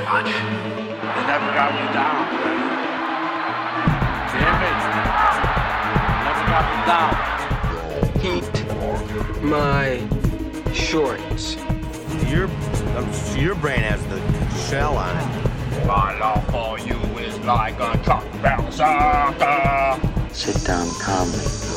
much. They never got me down. Damn it. Never got me down. Heat my shorts. Your brain has the shell on it. My love for you is like a truck bouncer. Sit down calmly.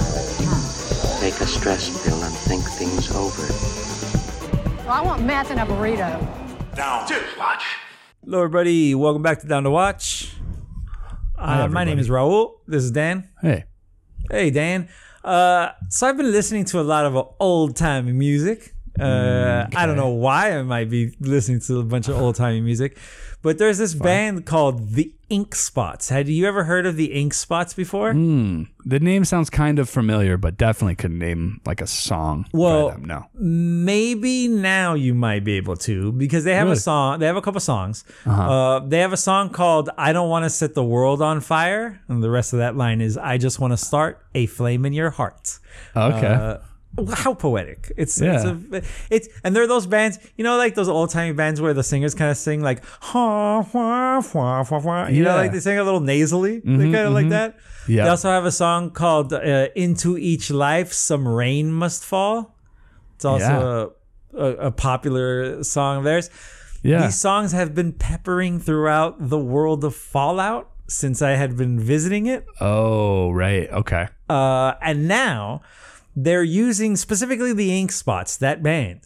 Take a stress pill and think things over. Well, I want meth and a burrito. Down to watch. Hello, everybody. Welcome back to Down to Watch. My name is Raul. This is Dan. Hey. Hey, Dan. So I've been listening to a lot of old-timey music. I don't know why I might be listening to a bunch of old-timey music, but there's this band called The Ink Spots. Had you ever heard of The Ink Spots before? The name sounds kind of familiar, but definitely couldn't name like a song. Well, by them. No. Maybe now you might be able to, because they have a song. They have a couple songs. They have a song called "I Don't Want to Set the World on Fire," and the rest of that line is "I just want to start a flame in your heart." Okay. How poetic! It's and there are those bands, you know, like those old timey bands where the singers kind of sing like ha wah wah wah wah. You know, like they sing a little nasally. They kind of like that. Yeah. They also have a song called "Into Each Life Some Rain Must Fall." It's also a popular song of theirs. Yeah. These songs have been peppering throughout the world of Fallout since I had been visiting it. Oh, right. Okay. And now they're using specifically the Ink Spots, that band,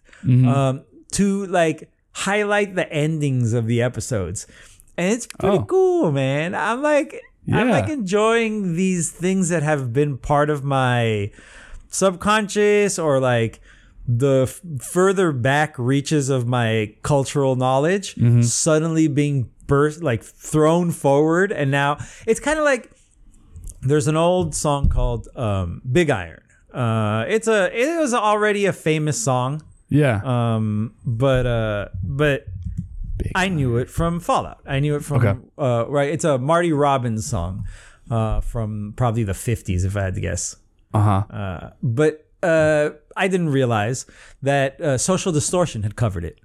to like highlight the endings of the episodes. And it's pretty cool, man. I'm like enjoying these things that have been part of my subconscious or like the further back reaches of my cultural knowledge suddenly being thrown forward. And now it's kind of like there's an old song called Big Iron. It was already a famous song. Yeah. But I knew it from Fallout. I knew it from right. It's a Marty Robbins song, from probably the 50s, if I had to guess. But I didn't realize that Social Distortion had covered it.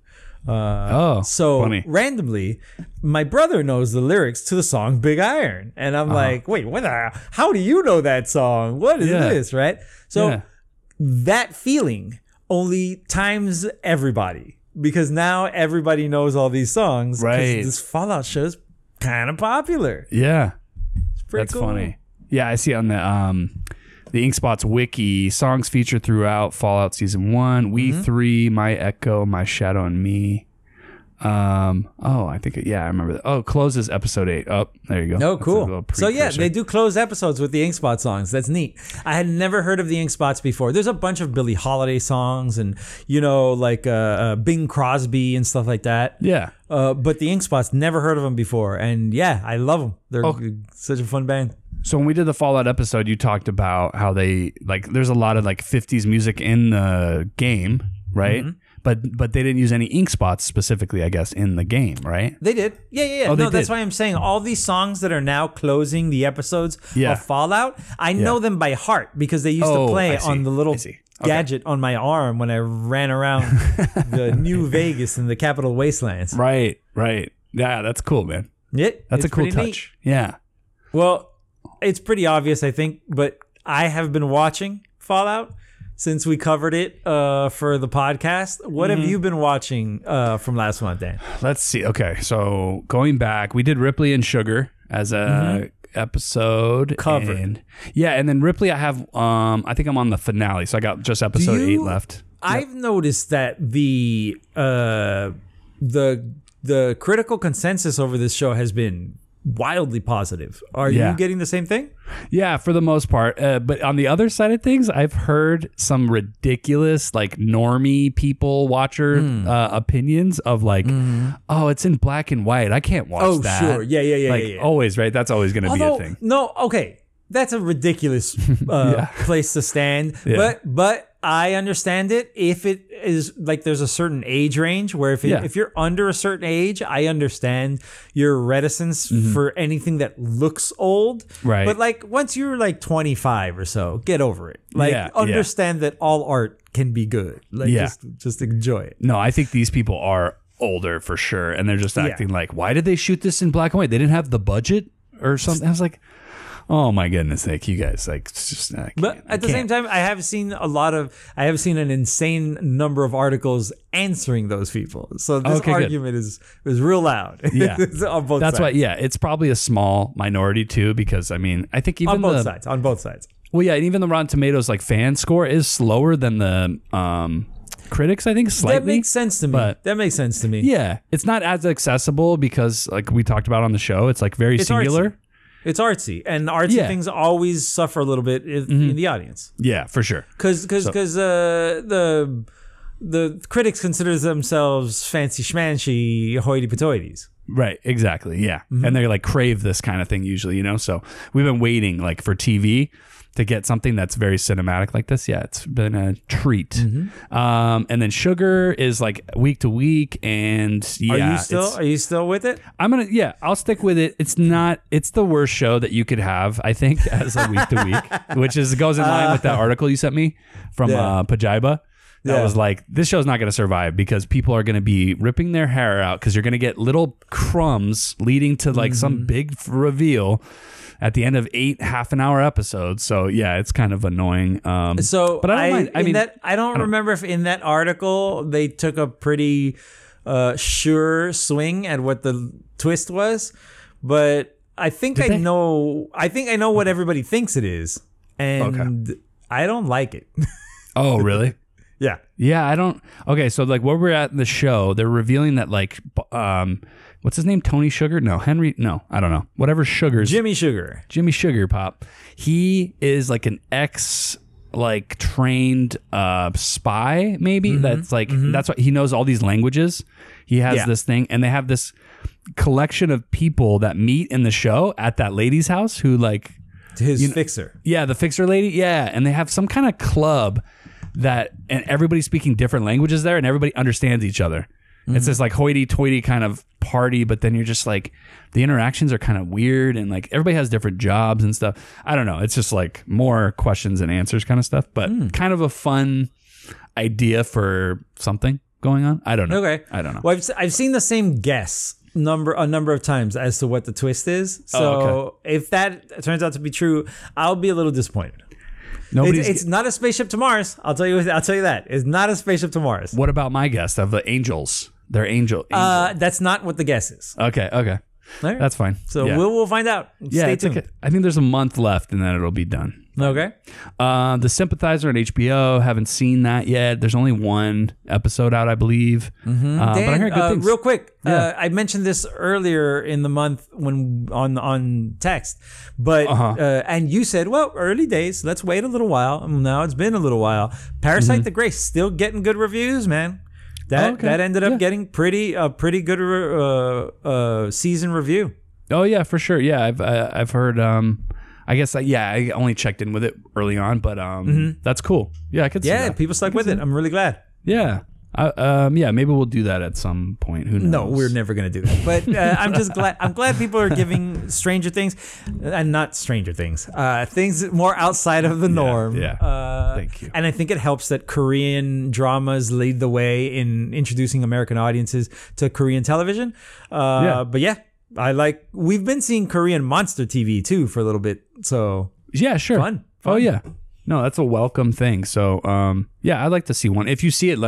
So funny. Randomly, my brother knows the lyrics to the song Big Iron. And I'm like, wait, how do you know that song? What is this, right? So that feeling only times everybody, because now everybody knows all these songs. Right. This Fallout show is kind of popular. Yeah. It's pretty That's cool. funny. Yeah, I see on the Ink Spots wiki, songs featured throughout Fallout Season 1, We Three, My Echo, My Shadow, and Me. I think, I remember that. Oh, closes episode 8. Oh, there you go. Oh, That's cool. So yeah, they do close episodes with the Ink Spot songs. That's neat. I had never heard of the Ink Spots before. There's a bunch of Billie Holiday songs and, you know, like Bing Crosby and stuff like that. Yeah. But the Ink Spots, never heard of them before. And yeah, I love them. They're such a fun band. So when we did the Fallout episode, you talked about how they, like, there's a lot of like 50s music in the game, right? But they didn't use any ink spots specifically, I guess, in the game, right? They did. Yeah. Oh, no, that's why I'm saying all these songs that are now closing the episodes of Fallout, I know them by heart because they used to play on the little gadget on my arm when I ran around the New Vegas and the Capital Wastelands. Right. Yeah, that's cool, man. That's a cool touch. Neat. Yeah. Well, it's pretty obvious, I think, but I have been watching Fallout since we covered it for the podcast. What have you been watching from last month, Dan? Let's see. Okay, so going back, we did Ripley and Sugar as a episode covered. And then Ripley, I have I think I'm on the finale, so I got just episode 8 left. I've noticed that the critical consensus over this show has been wildly positive. Are you getting the same thing? Yeah, for the most part. But on the other side of things, I've heard some ridiculous, like, normie people watcher opinions of like, oh, it's in black and white. I can't watch that. Oh, sure. Yeah. Always, right? That's always going to be a thing. No, okay. That's a ridiculous place to stand. Yeah. But I understand it if it is like there's a certain age range where if you're under a certain age, I understand your reticence for anything that looks old. Right. But like once you're like 25 or so, get over it. Like understand that all art can be good. Like just enjoy it. No, I think these people are older for sure, and they're just acting like, why did they shoot this in black and white? They didn't have the budget or something. I was like, oh my goodness, like you guys, like it's just. But at the same time, I have seen an insane number of articles answering those people. So this argument is real loud. Yeah, on both that's sides. why. Yeah, it's probably a small minority too, because I mean, I think even on both sides. Well, yeah, and even the Rotten Tomatoes like fan score is slower than the critics. I think slightly. That makes sense to me. Yeah, it's not as accessible because, like we talked about on the show, it's like very singular. Artsy. It's artsy, and artsy things always suffer a little bit in the audience. Yeah, for sure. Because the critics consider themselves fancy schmancy hoity-toities. Right, exactly. Yeah, and they like crave this kind of thing usually, you know. So we've been waiting like for TV to get something that's very cinematic like this. Yeah, it's been a treat. And then Sugar is like week to week, and are you still with it? I'll stick with it. It's the worst show that you could have, I think, as a week to week, which goes in line with that article you sent me from Pajiba. That was like, this show's not going to survive because people are going to be ripping their hair out because you're going to get little crumbs leading to like some big reveal at the end of 8 half-an-hour episodes. So yeah, it's kind of annoying. But I don't mind. I don't remember if in that article they took a pretty sure swing at what the twist was, but I think I know what everybody thinks it is, and I don't like it. Oh, really? Yeah. Yeah, I don't. Okay, so like where we're at in the show, they're revealing that like, what's his name? Tony Sugar? No, Henry? No, I don't know. Whatever Sugar's. Jimmy Sugar Pop. He is like an like trained spy, maybe. That's like, that's what he knows all these languages. He has this thing, and they have this collection of people that meet in the show at that lady's house who like. His fixer. Yeah, the fixer lady. Yeah, and they have some kind of club and everybody's speaking different languages there, and everybody understands each other. It's this like hoity-toity kind of party, but then you're just like, the interactions are kind of weird, and like everybody has different jobs and stuff. I don't know. It's just like more questions and answers kind of stuff, but kind of a fun idea for something going on. I don't know. Okay. I don't know. Well, I've seen the same guess a number of times as to what the twist is. So if that turns out to be true, I'll be a little disappointed. It's not a spaceship to Mars. I'll tell you that. It's not a spaceship to Mars. What about my guess of the angels? They're angel. That's not what the guess is. Okay. Right. That's fine. So we'll find out. Stay tuned. Okay. I think there's a month left, and then it'll be done. Okay. The Sympathizer on HBO. Haven't seen that yet. There's only one episode out, I believe. Dan, but I heard good things. Real quick, I mentioned this earlier in the month when on text, but and you said, well, early days. Let's wait a little while. Now it's been a little while. Parasite the Grace still getting good reviews, man. That ended up getting a pretty good season review. Oh yeah, for sure. Yeah, I've heard. I guess I only checked in with it early on, but that's cool. Yeah, I could see that. Yeah, people stuck with it. I'm really glad. Yeah. Maybe we'll do that at some point. Who knows? No, we're never going to do that. But I'm just glad. I'm glad people are giving Stranger Things, and not Stranger Things, things more outside of the norm. Yeah. Thank you. And I think it helps that Korean dramas lead the way in introducing American audiences to Korean television. But yeah, we've been seeing Korean monster TV too for a little bit. So yeah, sure. Fun. Oh yeah. No, that's a welcome thing. So, I'd like to see one. If you see it, let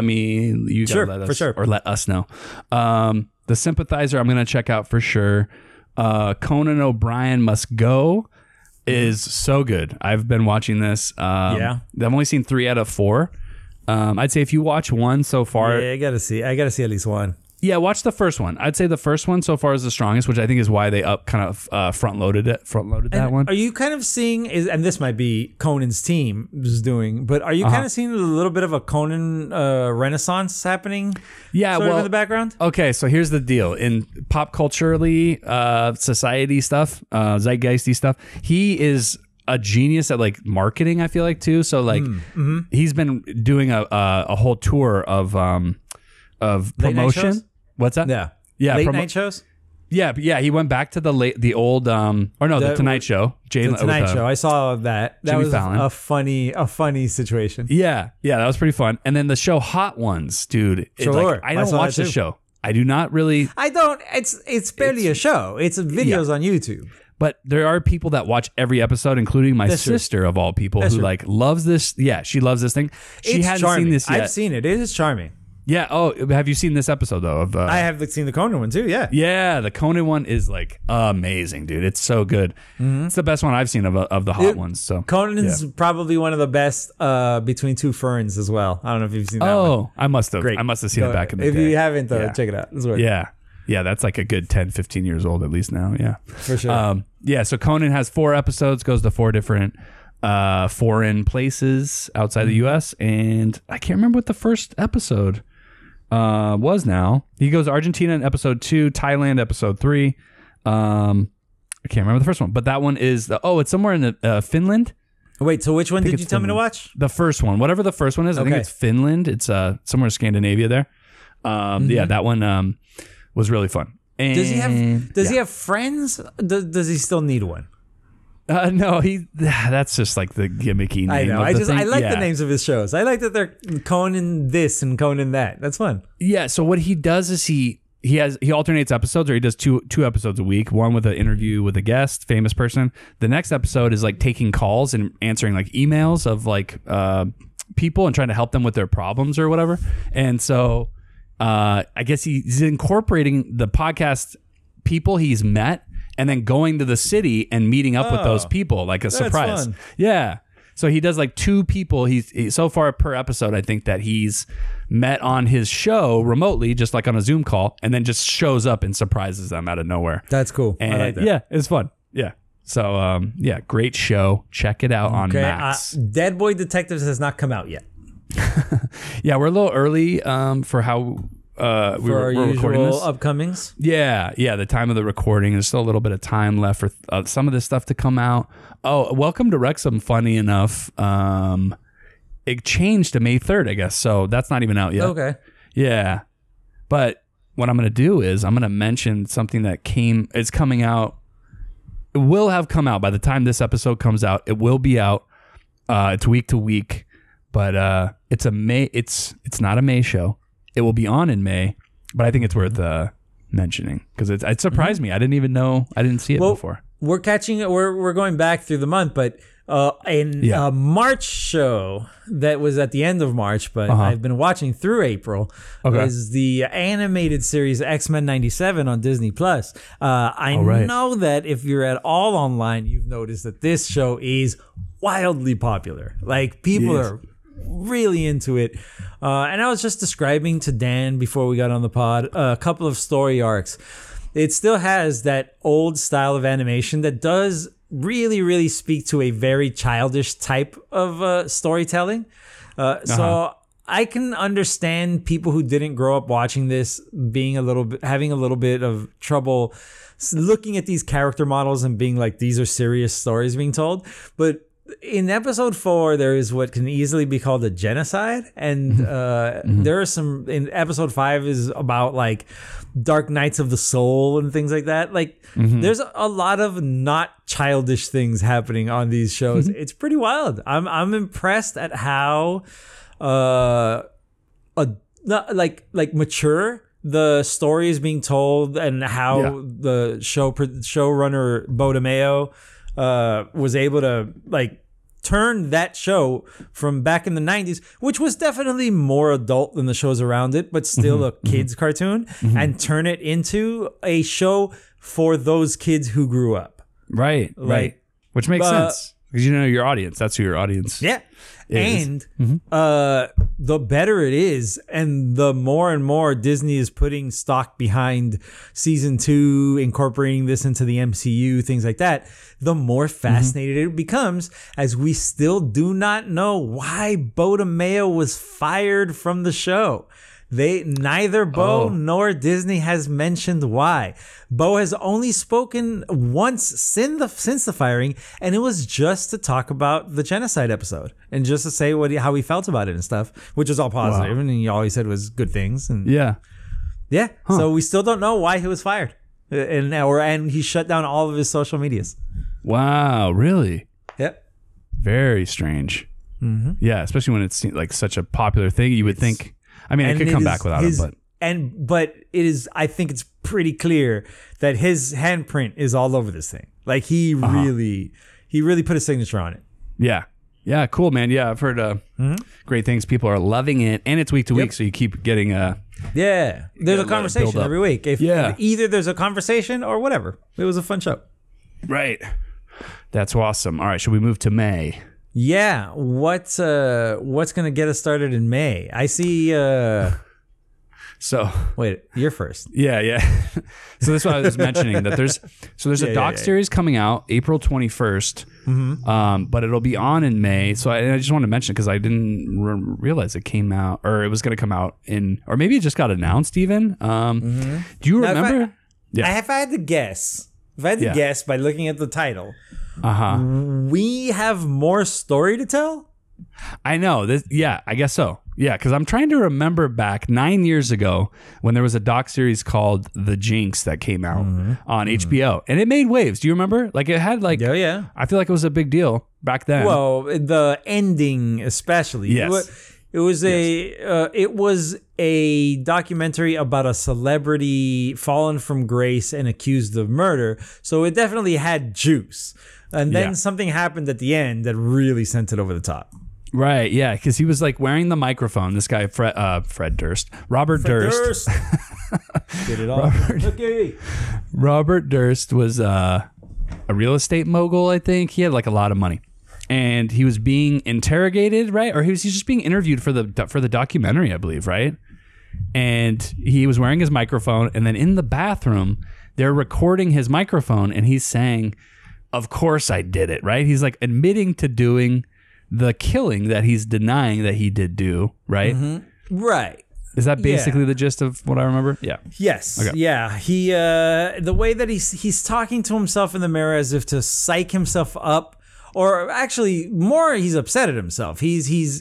us know. The Sympathizer, I'm going to check out for sure. Conan O'Brien Must Go is so good. I've been watching this. I've only seen 3 out of 4. I'd say if you watch one so far, I gotta see at least one. Yeah, watch the first one. I'd say the first one so far is the strongest, which I think is why they front loaded that one. Are you kind of seeing and this might be Conan's team is doing, but are you kind of seeing a little bit of a Conan renaissance happening? Yeah, in the background. Okay, so here's the deal: in pop culturally, society stuff, zeitgeisty stuff, he is a genius at like marketing. I feel like too. So like he's been doing a whole tour of promotion. What's that? Yeah. Late night shows. Yeah. He went back to the old the Tonight Show. The Tonight Show. I saw that. That was Fallon. a funny situation. Yeah, that was pretty fun. And then the show Hot Ones, dude. Sure. I don't watch the show. I do not really. I don't. It's barely a show. It's videos on YouTube. But there are people that watch every episode, including my sister of all people, who like loves this. Yeah, she loves this thing. She It's hasn't charming. seen this yet. I've seen it. It is charming. Yeah. Oh, have you seen this episode though? Of I have seen the Conan one too. Yeah. yeah, the Conan one is like amazing, dude. It's so good. It's the best one I've seen of the hot ones. So Conan's probably one of the best between two ferns as well. I don't know if you've seen that one. Oh, I must have. Great. I must have seen it back in the If day. you haven't, Yeah. check it out. It's worth it. Yeah. Yeah, that's like a good 10, 15 years old at least now. Yeah. For sure. Yeah, so Conan has 4 episodes, goes to 4 different foreign places outside the U.S. And I can't remember what the first episode was now. He goes to Argentina in episode 2, Thailand episode 3. I can't remember the first one, but that one is, it's somewhere in Finland. Wait, so which one did it's you tell me to Finland. watch? The first one, whatever the first one is, I think Okay. it's Finland. It's somewhere in Scandinavia there. Yeah, that one was really fun. And, Does he have friends? Does he still need one? No, that's just like the gimmicky name. I know. of the thing. I like Yeah. the names of his shows. I like that they're Conan this and Conan that. That's fun. Yeah. So what he does is he alternates episodes, or he does two episodes a week. One with an interview with a guest, famous person. The next episode is like taking calls and answering like emails of like people and trying to help them with their problems or whatever. And so I guess he's incorporating the podcast people he's met and then going to the city and meeting up with those people like a surprise. fun. Yeah. So he does like 2 people. He's so far per episode, I think, that he's met on his show remotely, just like on a Zoom call, and then just shows up and surprises them out of nowhere. That's cool. And I like that. yeah, it's fun. Yeah. So yeah, great show. Check it out on Okay. Max. Dead Boy Detectives has not come out yet. Yeah, we're a little early for how we're recording usual this. upcomings. Yeah, the time of the recording. There's still a little bit of time left for some of this stuff to come out. Oh, Welcome to Wrexham, funny enough, it changed to May 3rd, I guess. So that's not even out yet. Okay. Yeah. But what I'm going to do is I'm going to mention something that it's coming out. It will have come out by the time this episode comes out. It will be out. It's week to week, but it's not a May show. It will be on in May, but I think it's worth mentioning because it surprised me. I didn't even know. I didn't see it before. We're catching it. We're going back through the month, but a March show that was at the end of March, but I've been watching through April, was the animated series X-Men 97 on Disney Plus. I know that if you're at all online, you've noticed that this show is wildly popular. Like people are really into it. And I was just describing to Dan before we got on the pod a couple of story arcs. It still has that old style of animation that does really, really speak to a very childish type of storytelling. So I can understand people who didn't grow up watching this having a little bit of trouble looking at these character models and being like, these are serious stories being told. But in episode 4, there is what can easily be called a genocide. And there are some, in episode 5 is about like Dark Nights of the Soul and things like that. Like there's a lot of not childish things happening on these shows. It's pretty wild. I'm impressed at how mature the story is being told and how the showrunner Bo DeMeo was able to like turn that show from back in the 90s, which was definitely more adult than the shows around it, but still a kids cartoon, and turn it into a show for those kids who grew up. Right. Which makes sense because you know your audience. That's who your audience. Yeah. And the better it is, and the more and more Disney is putting stock behind season 2, incorporating this into the MCU, things like that, the more fascinated it becomes, as we still do not know why Bo DeMeo was fired from the show. Neither Bo nor Disney has mentioned why. Bo has only spoken once since the firing, and it was just to talk about the genocide episode and just to say how he felt about it and stuff, which was all positive, and he always said was good things. And so we still don't know why he was fired, and he shut down all of his social medias. Wow, really? Yep. Very strange. Yeah, especially when it's like such a popular thing. You would think. I mean, it could come back without him, but but it is. I think it's pretty clear that his handprint is all over this thing. Like he really put his signature on it. Yeah, cool, man. Yeah, I've heard great things. People are loving it, and it's week to week, so you keep getting there's a conversation every week. Either there's a conversation or whatever. It was a fun show. Right. That's awesome. All right, should we move to May? Yeah. What's gonna get us started in May? I see. So wait, you're first. Yeah. So that's what I was mentioning. That there's a doc series coming out April 21st, but it'll be on in May. So I just wanted to mention it because I didn't realize it came out, or it was going to come out or maybe it just got announced even. Do you remember? If I had to guess, by looking at the title, we have more story to tell. I know this. Yeah, I guess so. Yeah, because I'm trying to remember back 9 years ago when there was a doc series called The Jinx that came out on HBO, and it made waves. Do you remember? Like it had I feel like it was a big deal back then. Well, the ending especially. Yes. It was a documentary about a celebrity fallen from grace and accused of murder. So it definitely had juice. And then something happened at the end that really sent it over the top. Right, yeah, because he was like wearing the microphone. This guy, Fred Durst, Robert Durst. Get it all. Robert Durst was a real estate mogul, I think. He had like a lot of money. And he was being interrogated, right? Or he's just being interviewed for the documentary, I believe, right? And he was wearing his microphone, and then in the bathroom, they're recording his microphone, and he's saying, "Of course I did it," right? He's like admitting to doing the killing that he's denying that he did do, right? Right. Is that basically the gist of what I remember? Yeah. Yes. Okay. Yeah. He the way that he's talking to himself in the mirror as if to psych himself up, or actually more, he's upset at himself. He's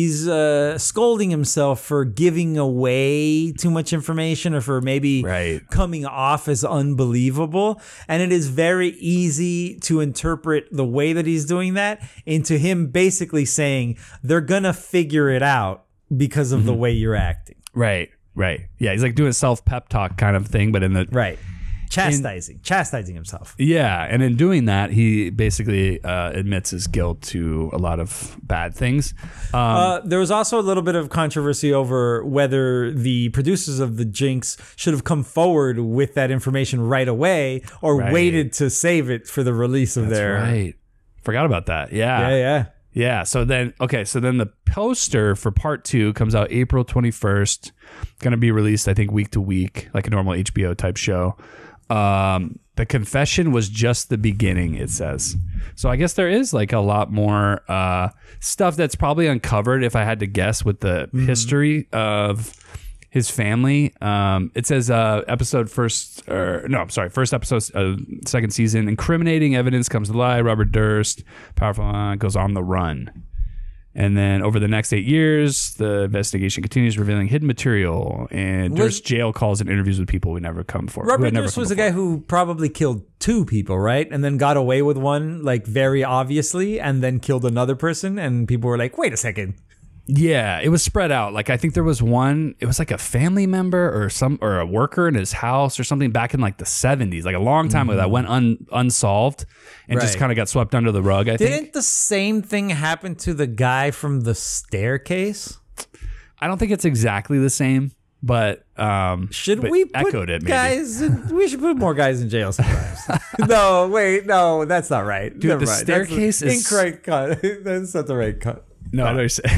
scolding himself for giving away too much information, or for maybe coming off as unbelievable. And it is very easy to interpret the way that he's doing that into him basically saying they're gonna figure it out because of the way you're acting. Right. Yeah, he's like doing a self-pep talk kind of thing, but in the chastising himself. Yeah, and in doing that, he basically admits his guilt to a lot of bad things. There was also a little bit of controversy over whether the producers of The Jinx should have come forward with that information right away, or waited to save it for the release of their... Right. Forgot about that. Yeah. Yeah, so then the poster for part 2 comes out April 21st. Going to be released, I think, week to week, like a normal HBO type show. The confession was just the beginning, it says. So I guess there is like a lot more stuff that's probably uncovered, if I had to guess, with the history of his family. It says first episode, second season, incriminating evidence comes to light. Robert Durst, powerful, goes on the run. And then over the next 8 years, the investigation continues, revealing hidden material. And Durst jail calls and interviews with people who never come forward. Robert Durst was the guy who probably killed 2 people, right? And then got away with one, like very obviously, and then killed another person. And people were like, wait a second. Yeah, it was spread out. Like I think there was one, it was like a family member or a worker in his house or something back in like the 70s, like a long time ago, that went unsolved and just kind of got swept under the rug, I think. Didn't the same thing happen to the guy from The Staircase? I don't think it's exactly the same, but we echoed it maybe. Guys we should put more guys in jail sometimes. No, that's not right. Dude, Never The mind. Staircase that's is incorrect cut. That's not the right cut. No, I know you're saying.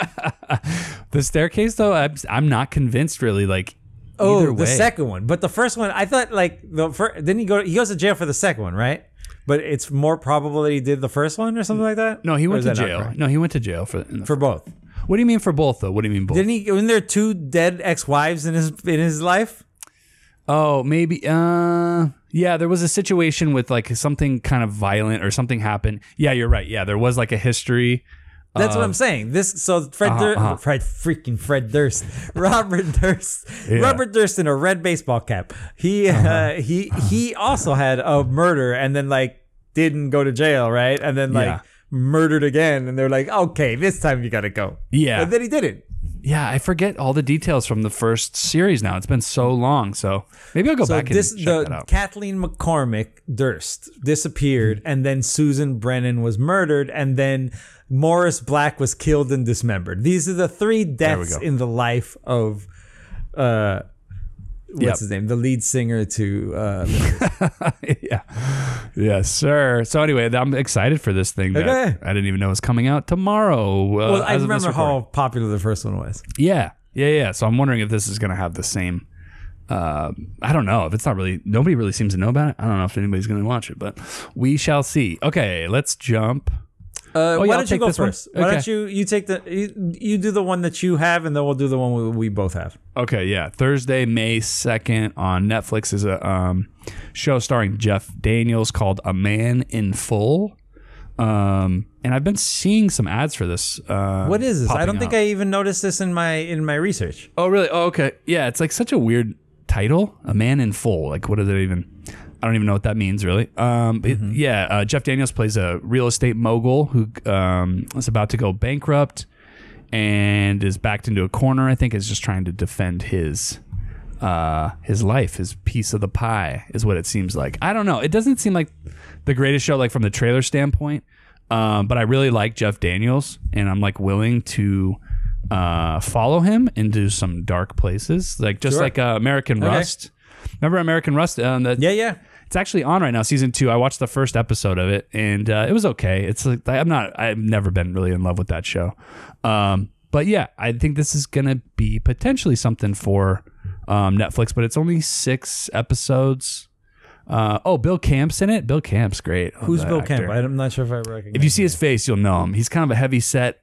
The Staircase, though, I'm not convinced really. Like, either way. The second one, but the first one, I thought like didn't he goes to jail for the second one, right? But it's more probable that he did the first one or something like that. No, he went to jail. No, he went to jail for both. What do you mean for both though? What do you mean both? Wasn't there 2 dead ex-wives in his life? Oh, maybe. Yeah, there was a situation with like something kind of violent or something happened. Yeah, you're right. Yeah, there was like a history. That's what I'm saying. Fred Durst, Robert Durst, Robert Durst in a red baseball cap. He also had a murder and then like didn't go to jail, right? And then like murdered again, and they're like, okay, this time you gotta go. Yeah, and then he didn't. yeah, I forget all the details from the first series now. It's been so long, so maybe I'll go back and check that out. Kathleen McCormick Durst disappeared, and then Susan Brennan was murdered, and then Morris Black was killed and dismembered. These are the 3 deaths in the life of what's his name? The lead singer to yeah. Yes, sir. So anyway, I'm excited for this thing that I didn't even know was coming out tomorrow. Well, I remember how popular the first one was. Yeah. So I'm wondering if this is going to have the same. I don't know if it's not really. Nobody really seems to know about it. I don't know if anybody's going to watch it, but we shall see. Okay, let's jump. Why don't you go first? Why don't you take you do the one that you have, and then we'll do the one we both have. Okay, yeah. Thursday, May 2nd on Netflix is a show starring Jeff Daniels called A Man in Full. And I've been seeing some ads for this. What is this? I don't think I even noticed this in my research. Oh, really? Oh, okay. Yeah, it's like such a weird title. A Man in Full. Like, what is it even? I don't even know what that means, really. Jeff Daniels plays a real estate mogul who is about to go bankrupt and is backed into a corner. I think is just trying to defend his life, his piece of the pie, is what it seems like. I don't know. It doesn't seem like the greatest show, like from the trailer standpoint. But I really like Jeff Daniels, and I'm like willing to follow him into some dark places, like just like American Rust. Remember American Rust? Yeah. It's actually on right now, season 2. I watched the first episode of it, and it was okay. It's like I've never been really in love with that show. But yeah, I think this is gonna be potentially something for Netflix, but it's only 6 episods. Bill Camp's in it. Bill Camp's great. Who's Bill Camp? I'm not sure if I recognize. If you see his face, you'll know him. He's kind of a heavy set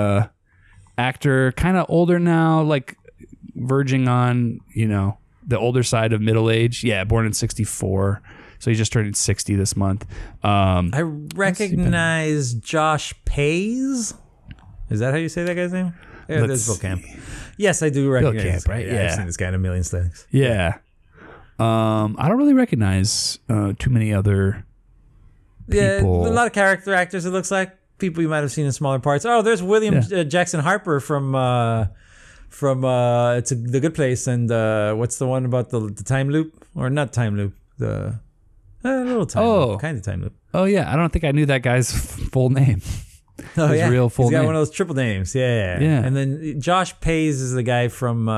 actor, kind of older now, like verging on, the older side of middle age. Yeah, born in 1964. So he just turned 60 this month. I recognize Josh Pays. Is that how you say that guy's name? Yeah, there's Bill Camp. Yes, I do recognize Bill Camp, right? Yeah, I've seen this guy in a million things. Yeah. I don't really recognize too many other people. Yeah, a lot of character actors, it looks like. People you might have seen in smaller parts. Oh, there's William Jackson Harper from The Good Place, and what's the one about the time loop? Or not time loop, the little time loop, kind of time loop. Oh, yeah. I don't think I knew that guy's full name. Oh, his real full name. He's got one of those triple names. Yeah. And then Josh Pays is the guy from,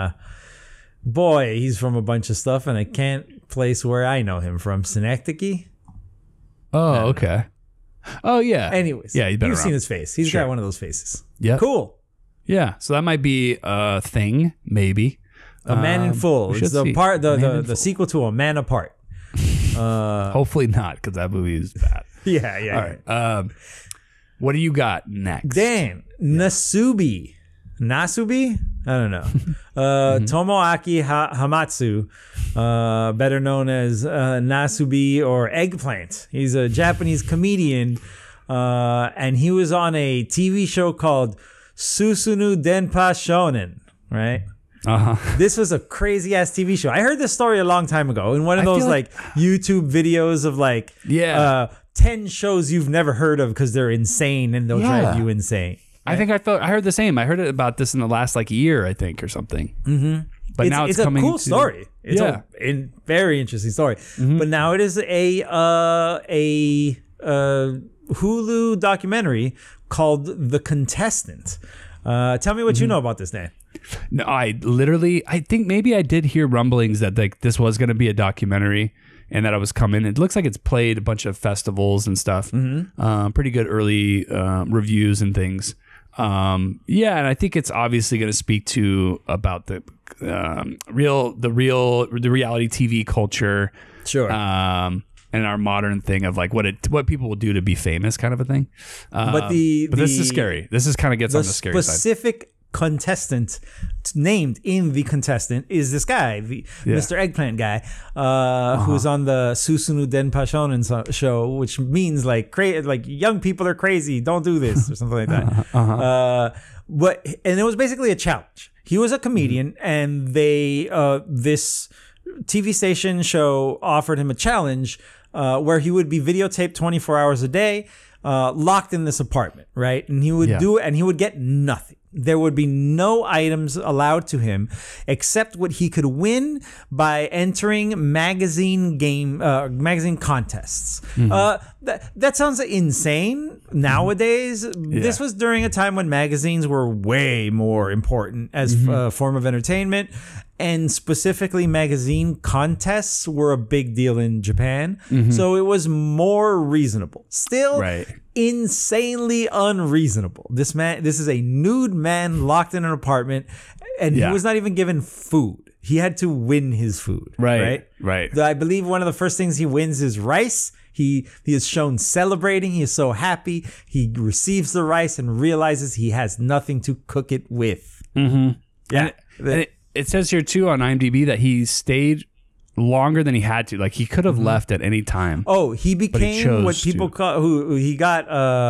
he's from a bunch of stuff, and I can't place where I know him from. Synecdoche? Oh, okay. Oh, yeah. Anyways, yeah, you've seen his face. He's got one of those faces. Yeah. Cool. Yeah, so that might be a thing, maybe. A Man in Full. It's the sequel to A Man Apart. Hopefully not, because that movie is bad. Yeah. All right. What do you got next? Dan, Nasubi? I don't know. Tomoaki Hamatsu, better known as Nasubi or Eggplant. He's a Japanese comedian, and he was on a TV show called Susunu Denpa Shonen, right? This was a crazy ass TV show. I heard this story a long time ago in one of those like YouTube videos of 10 shows you've never heard of because they're insane and they'll drive you insane. Right? I heard the same. I heard about this in the last year, I think, or something. Mm-hmm. But now it's coming. A cool story. It's a very interesting story. Mm-hmm. But now it is a Hulu documentary called The Contestant. Tell me what you know about this, Dan. No, I think maybe I did hear rumblings that this was going to be a documentary and that it was coming. It looks like it's played a bunch of festivals and stuff. Mm-hmm. Pretty good early reviews and things. And I think it's obviously going to speak about the reality TV culture. Sure. And our modern thing of like what people will do to be famous, kind of a thing. But this is scary. This is kind of gets on the scary side. Specific contestant named in The Contestant is this guy, Mr. Eggplant guy, who's on the Susunu Denpa Shonen show, which means like young people are crazy, don't do this or something like that. And it was basically a challenge. He was a comedian, and this TV station show offered him a challenge where he would be videotaped 24 hours a day, locked in this apartment, right? And he would do it, and he would get nothing. there would be no items allowed to him except what he could win by entering magazine contests. That sounds insane nowadays. This was during a time when magazines were way more important as a form of entertainment, and specifically magazine contests were a big deal in Japan. So it was more reasonable. Still, insanely unreasonable. This is a nude man locked in an apartment, and he was not even given food. He had to win his food. Right. I believe one of the first things he wins is rice. He is shown celebrating. He is so happy. He receives the rice and realizes he has nothing to cook it with. Yeah. And it says here too on IMDb that he stayed longer than he had to. Like he could have left at any time. Oh, he became what people call who he got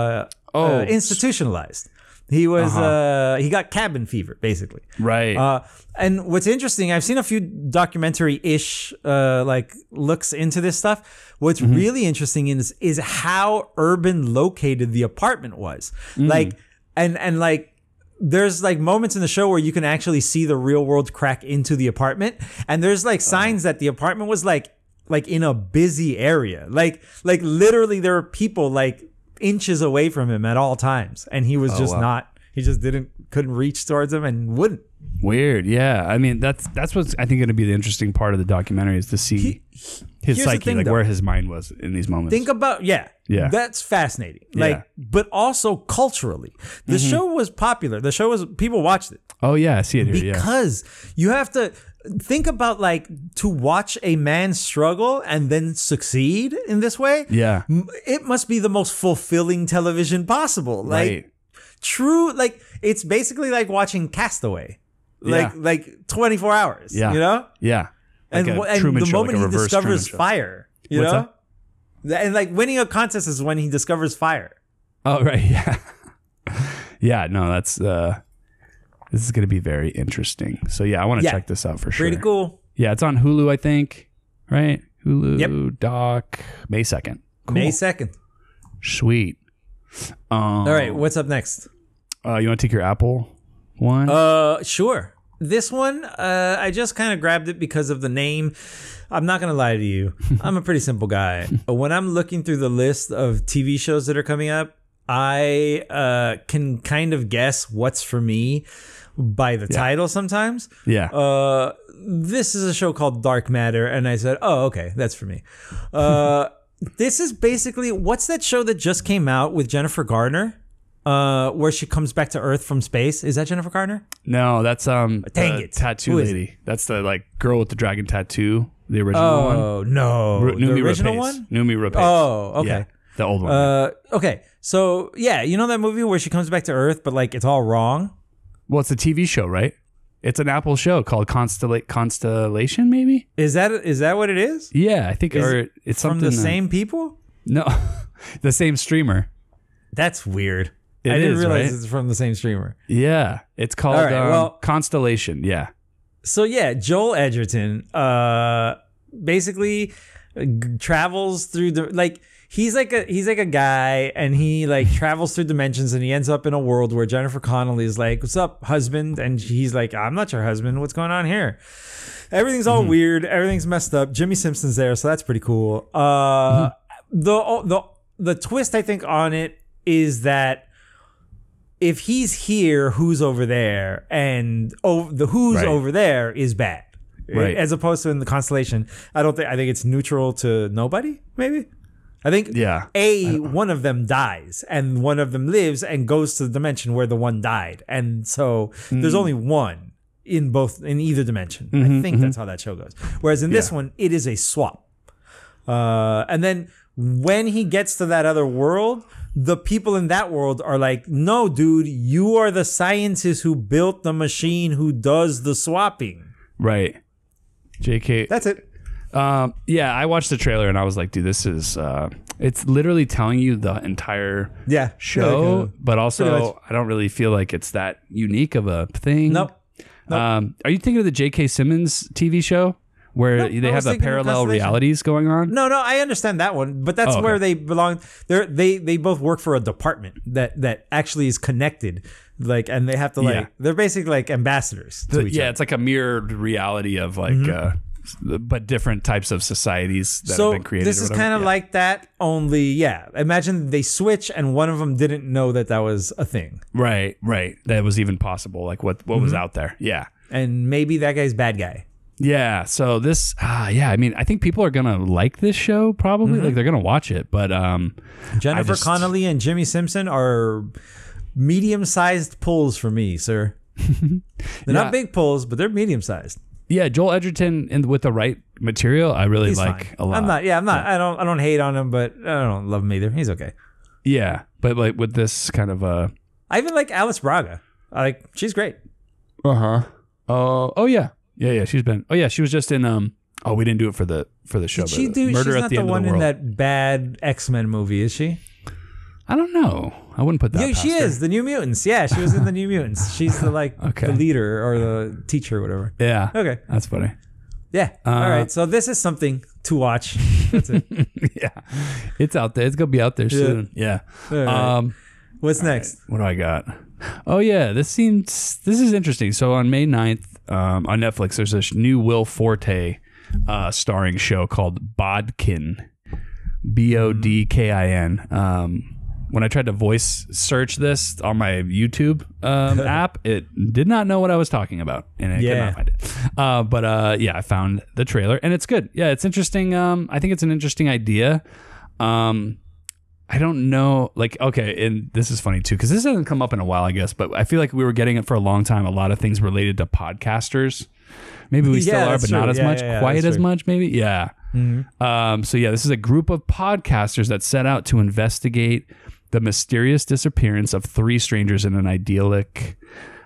institutionalized. He was he got cabin fever basically. Right. And what's interesting, I've seen a few documentary-ish like looks into this stuff. What's really interesting is how urban located the apartment was. Like and like there's like moments in the show where you can actually see the real world crack into the apartment, and there's like signs that the apartment was like in a busy area. Like literally there were people like inches away from him at all times, and he was he just couldn't reach towards him and wouldn't. Weird. Yeah. I mean, that's what's I think going to be the interesting part of the documentary is to see his psyche, like where his mind was in these moments. Think about, that's fascinating. Like, but also culturally, the show was popular. People watched it. Oh yeah, I see it here. Because you have to think about like to watch a man struggle and then succeed in this way. Yeah. It must be the most fulfilling television possible. Like true, like it's basically like watching Castaway. Like 24 hours. Yeah. You know? Yeah. Like and the moment he discovers fire, you know? And like winning a contest is when he discovers fire. Oh, right. Yeah. Yeah. No, that's this is going to be very interesting. So yeah, I want to check this out for sure. Pretty cool. Yeah. It's on Hulu, I think. Right? Hulu doc May 2nd. Cool. May 2nd. Sweet. All right. What's up next? You want to take your Apple one? Sure. This one, I just kind of grabbed it because of the name. I'm not going to lie to you. I'm a pretty simple guy. When I'm looking through the list of TV shows that are coming up, I can kind of guess what's for me by the title sometimes. Yeah. This is a show called Dark Matter, and I said, oh, okay, that's for me. This is basically, what's that show that just came out with Jennifer Garner? Where she comes back to Earth from space. Is that Jennifer Garner? No, that's Dang it. Tattoo lady. That's the like girl with the dragon tattoo. The original one. Oh no, the original one. Noomi Rapace. Oh, okay. Yeah, the old one. Okay. So yeah, you know that movie where she comes back to Earth, but like it's all wrong. Well, it's a TV show, right? It's an Apple show called Constellation, maybe. Is that what it is? Yeah, I think. Or it's from something the same people. No, the same streamer. That's weird. I didn't realize it's from the same streamer. Yeah. It's called Constellation. Yeah. So yeah, Joel Edgerton basically travels through he's like a guy, and he like travels through dimensions, and he ends up in a world where Jennifer Connelly is like, "What's up, husband?" And he's like, "I'm not your husband. What's going on here?" Everything's all weird. Everything's messed up. Jimmy Simpson's there, so that's pretty cool. The twist I think on it is that if he's here, who's over there, and the who's over there is bad, right? As opposed to in the Constellation, I think it's neutral to nobody. Maybe I think one of them dies and one of them lives and goes to the dimension where the one died, and so there's only one in either dimension. I think that's how that show goes. Whereas in this one, it is a swap, and then when he gets to that other world, the people in that world are like, no, dude, you are the scientist who built the machine who does the swapping. Right. JK. That's it. Yeah, I watched the trailer and I was like, dude, this is, it's literally telling you the entire show, but also I don't really feel like it's that unique of a thing. Nope. Are you thinking of the J.K. Simmons TV show? Where they have the parallel realities going on? No, I understand that one, but that's where they belong. They both work for a department that actually is connected Like, and they have to they're basically like ambassadors to each other. It's like a mirrored reality of like, but different types of societies that have been created. This is kind of like that, only, imagine they switch and one of them didn't know that was a thing. Right. That was even possible. Like what was out there. Yeah. And maybe that guy's bad guy. Yeah. So this, I mean, I think people are going to like this show probably. Like they're going to watch it. But Jennifer Connelly and Jimmy Simpson are medium-sized pulls for me, sir. They're not big pulls, but they're medium-sized. Yeah, Joel Edgerton with the right material, I really He's like fine. a lot. I'm not. I don't hate on him, but I don't love him either. He's okay. Yeah, but like with this kind of I even like Alice Braga. She's great. Oh yeah. She's been. Oh yeah, she was just in. We didn't do it for the show. Did she but do? Murder She's at not the the End one of the in World. that bad X-Men movie, is she? I don't know. I wouldn't put that. Yeah, past she her. is the New Mutants. Yeah, she was in the New Mutants. She's the the leader or the teacher or whatever. Yeah. Okay. That's funny. Yeah. All right. So this is something to watch. That's it. Yeah, it's out there. It's gonna be out there soon. Yeah. All right. What's next? What do I got? Oh yeah, this is interesting. So on May 9th, on Netflix, there's this new Will Forte starring show called Bodkin, Bodkin. When I tried to voice search this on my YouTube app, it did not know what I was talking about, and I could not find it. But I found the trailer, and it's good. Yeah, it's interesting. I think it's an interesting idea. I don't know, and this is funny too, because this hasn't come up in a while, I guess, but I feel like we were getting it for a long time, a lot of things related to podcasters. Maybe we still are, but not as much, quite as much, maybe. Yeah. Mm-hmm. This is a group of podcasters that set out to investigate the mysterious disappearance of 3 strangers in an idyllic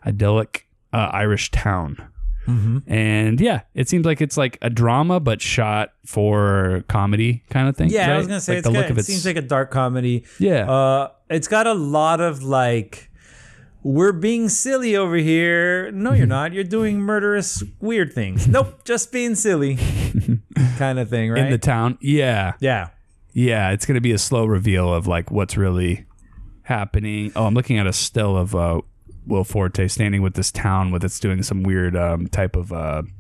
Irish town. Mm-hmm. And it seems like it's like a drama, but shot for comedy kind of thing. Yeah, right? I was gonna say like it seems like a dark comedy. Yeah, it's got a lot of we're being silly over here. No, you're not. You're doing murderous, weird things. Nope, just being silly, kind of thing, right? In the town. Yeah. It's gonna be a slow reveal of like what's really happening. Oh, I'm looking at a still of Will Forte standing with this town it's doing some weird type of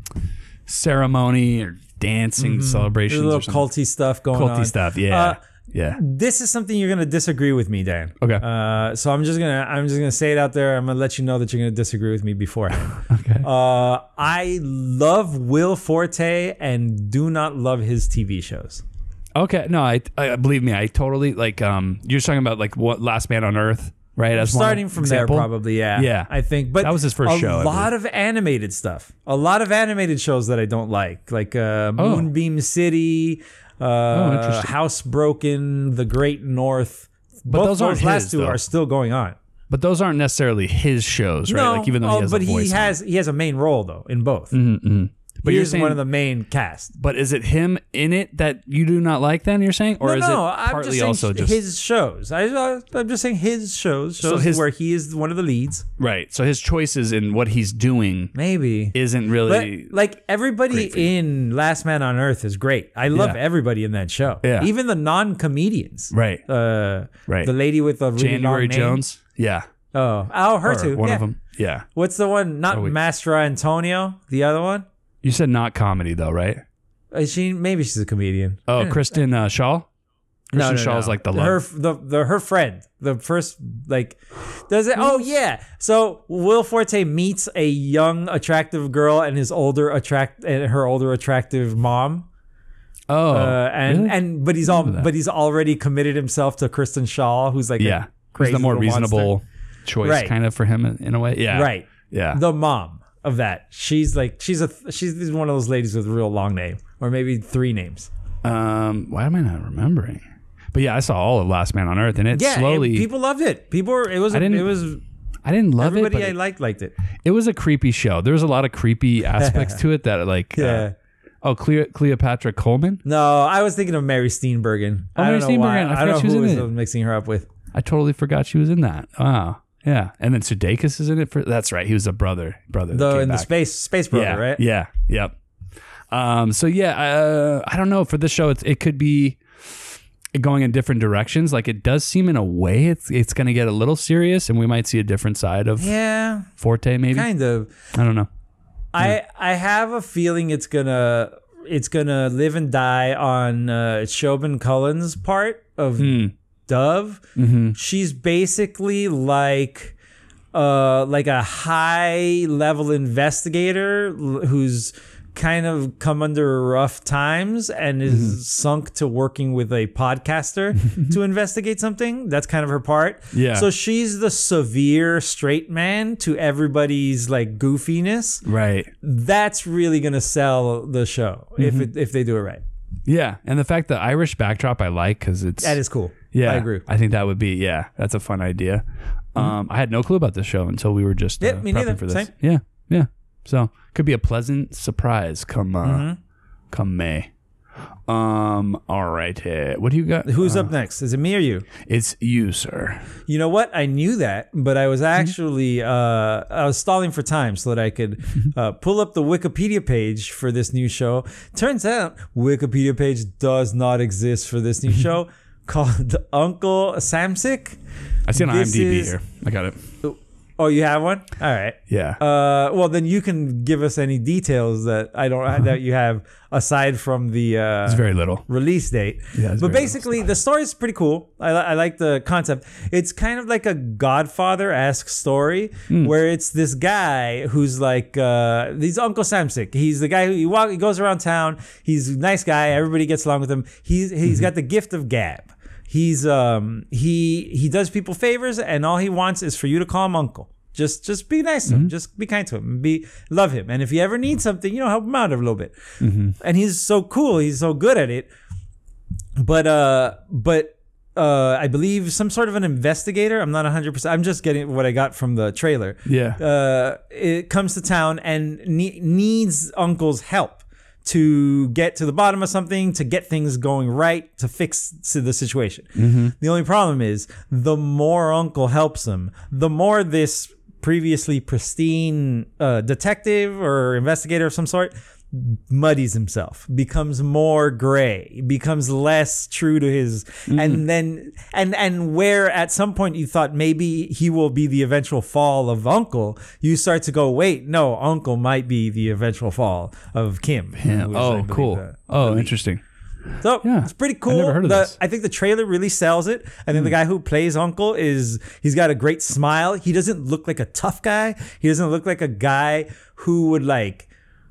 ceremony or dancing celebrations. There's a little culty stuff going on. Culty stuff, yeah. This is something you're gonna disagree with me, Dan. Okay. So I'm just gonna say it out there. I'm gonna let you know that you're gonna disagree with me beforehand. Okay. I love Will Forte and do not love his TV shows. Okay. No, I believe me. I totally like. You're talking about like what Last Man on Earth, right? As starting from example? there, probably. Yeah. Yeah. I think, but that was his first show. A lot of animated stuff. A lot of animated shows that I don't like Moonbeam City, Housebroken, The Great North. But Both those aren't last two though. are still going on. But those aren't necessarily his shows, right? No, like even though he has a voice. He has a main role though in both. Mm-hmm. But you're you're saying one of the main cast. But is it him in it that you do not like? Then you're saying, or is it partly also just his shows? I'm just saying his shows where he is one of the leads. Right. So his choices in what he's doing maybe isn't really like everybody in Last Man on Earth is great. I love everybody in that show. Yeah. Even the non-comedians. Right. The lady with the really January long name. Jones. Yeah. Oh, her too. One of them. Yeah. What's the one? Not Master Antonio. The other one. You said not comedy though, right? Maybe she's a comedian. Oh, Kristen Shaw. Kristen Shaw's like the love. Her friend. The first does it? Oh yeah. So Will Forte meets a young attractive girl and her older attractive mom. Oh, really? But he's already committed himself to Kristen Shaw, who's like crazy, the more reasonable choice kind of for him in a way. Yeah, right. Yeah, the mom of that. She's one of those ladies with a real long name, or maybe 3 names. Why am I not remembering? But yeah, I saw all of Last Man on Earth, and people loved it. I didn't love everybody it. Everybody I liked it. It was a creepy show. There was a lot of creepy aspects to it that Cleopatra Coleman. No, I was thinking of Mary Steenburgen. Mary Steenburgen. I forgot she was in it. Mixing her up with. I totally forgot she was in that. Wow. Yeah, and then Sudeikis is in it. That's right. He was a brother. The space brother, right? Yeah. Yep. I don't know for this show. It could be. going in different directions. Like it does seem in a way it's going to get a little serious, and we might see a different side of Forte. Maybe kind of. I don't know. I have a feeling it's gonna live and die on Siobhan Cullen's part of Dove. Mm-hmm. She's basically like a high level investigator who's kind of come under rough times and is sunk to working with a podcaster to investigate something. That's kind of her part. Yeah. So she's the severe straight man to everybody's like goofiness. Right. That's really gonna sell the show if they do it right. Yeah, and the fact the Irish backdrop I like because it's That is cool. Yeah, I agree. I think that would be that's a fun idea. I had no clue about this show until we were just Yeah, me prepping neither. for this. Same. Yeah. So could be a pleasant surprise come May. All right. What do you got? Who's up next? Is it me or you? It's you, sir. You know what? I knew that, but I was actually I was stalling for time so that I could pull up the Wikipedia page for this new show. Turns out Wikipedia page does not exist for this new show called Uncle Samsic. I see it on This IMDb is- here. I got it. Oh, you have one? All right. Yeah. Well, then you can give us any details that I don't that you have aside from the it's very little. release date. Yeah, it's but very basically, the story is pretty cool. I like the concept. It's kind of like a Godfather-esque story where it's this guy who's like he's Uncle Samsic. He's the guy who he goes around town. He's a nice guy. Everybody gets along with him. He's got the gift of gab. He's he does people favors, and all he wants is for you to call him uncle. Just be nice to him. Just be kind to him. Love him. And if you ever need something, help him out a little bit. And he's so cool. He's so good at it. But I believe some sort of an investigator. I'm not 100%. I'm just getting what I got from the trailer. Yeah. It comes to town and needs Uncle's help to get to the bottom of something, to get things going right, to fix the situation. The only problem is the more Uncle helps him, the more this previously pristine detective or investigator of some sort muddies himself, becomes more gray, becomes less true to his and then and where at some point you thought maybe he will be the eventual fall of Uncle, you start to go, wait, no, Uncle might be the eventual fall of Kim. who is, I believe, Cool. the lead. Interesting. So Yeah. it's pretty cool. I've never heard of this. I think the trailer really sells it. And then the guy who plays Uncle he's got a great smile. He doesn't look like a tough guy. He doesn't look like a guy who would like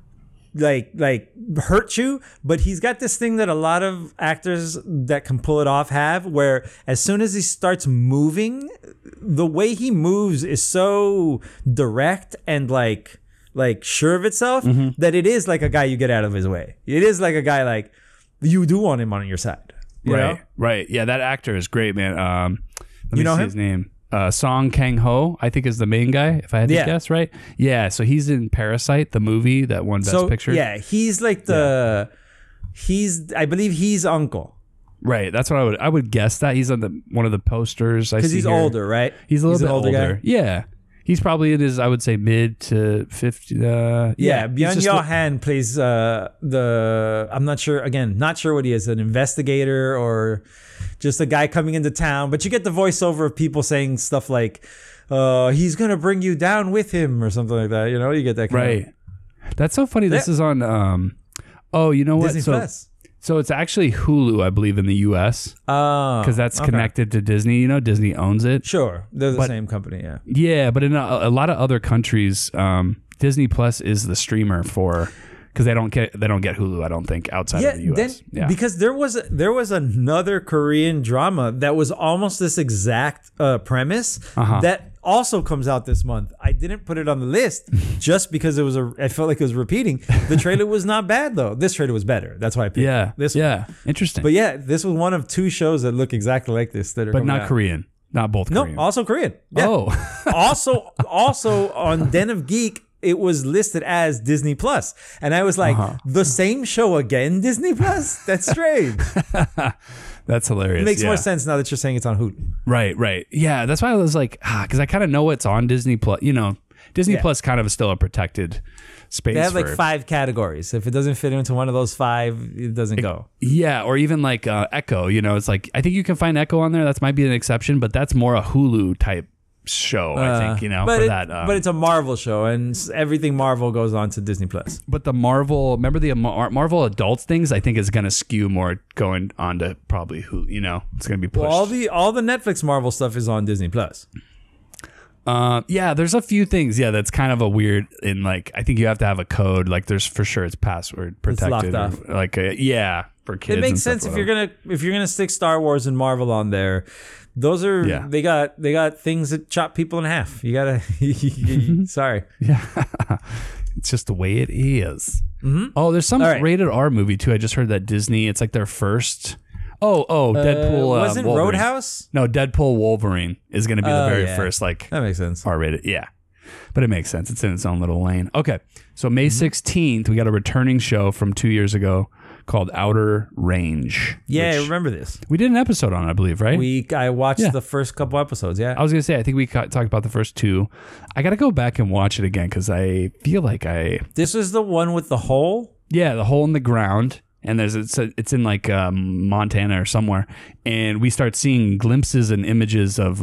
hurt you, but he's got this thing that a lot of actors that can pull it off have, where as soon as he starts moving, the way he moves is so direct and like sure of itself that it is like a guy you get out of his way. It is like a guy like you do want him on your side. You know? Right. Yeah, that actor is great, man. Let me know see him? his name. Song Kang-ho, I think, is the main guy, if I had to guess, right? Yeah, so he's in Parasite, the movie that won Best Picture. Yeah, he's like I believe he's Uncle. Right, that's what I would guess that. He's on one of the posters I see Because he's here. older, right? He's a little bit an older guy. Yeah. He's probably in his, I would say, mid to 50. Yeah, he's just Byung-Yo Han plays I'm not sure what he is, an investigator or just a guy coming into town. But you get the voiceover of people saying stuff like, he's going to bring you down with him or something like that. You get that kind right. That's so funny. This is on, you know what? Disney Plus. So it's actually Hulu, I believe, in the U.S. Because that's connected to Disney. Disney owns it. Sure. They're the same company, yeah. Yeah, but in a lot of other countries, Disney Plus is the streamer for, because they don't get Hulu, I don't think, outside of the U.S. Because there was another Korean drama that was almost this exact premise that also comes out this month. I didn't put it on the list just because I felt like it was repeating. The trailer was not bad though. This trailer was better. That's why I picked this one. Interesting. But yeah, this was one of two shows that look exactly like this that are but coming not out. Korean. Not both No, Korean. also Korean. Yeah. Oh. also on Den of Geek, it was listed as Disney Plus. And I was like, the same show again, Disney Plus? That's strange. That's hilarious. It makes yeah. more sense now that you're saying it's on Hulu. Right. Yeah, that's why I was like, because I kind of know it's on Disney Plus. Disney Yeah. Plus kind of is still a protected space. They have like for- 5 categories. If it doesn't fit into one of those 5, it doesn't go. Yeah, or even like Echo. You know, it's like I think you can find Echo on there. That might be an exception, but that's more a Hulu type show. I think but for that. but it's a Marvel show, and everything Marvel goes on to Disney Plus. But the Marvel, remember the Marvel adults things? I think is going to skew more going on to probably Hulu. You know, it's going to be pushed. Well, all the Netflix Marvel stuff is on Disney Plus. Yeah, there's a few things. Yeah, that's kind of a weird. In like, I think you have to have a code. Like, there's for sure it's password protected. locked off. Like, yeah, for kids. It makes and stuff, sense if whatever. you're gonna stick Star Wars and Marvel on there. Those are Yeah. they got things that chop people in half. You gotta sorry. Yeah, it's just the way it is. Mm-hmm. Oh, there's some All right. rated R movie too. I just heard that Disney. It's like their first. Oh, Deadpool. Was it Wolverine. Roadhouse? No, Deadpool Wolverine is going to be the very yeah. first like That makes sense. R-rated. Yeah, but it makes sense. It's in its own little lane. Okay, so May Mm-hmm. 16th, we got a returning show from 2 years ago called Outer Range. Yeah, I which remember this. we did an episode on it, I believe, right? I watched Yeah. the first couple episodes. Yeah, I was gonna say, I think we talked about the first 2. I got to go back and watch it again because I feel like this was the one with the hole. the hole in the ground, and it's in like Montana or somewhere, and we start seeing glimpses and images of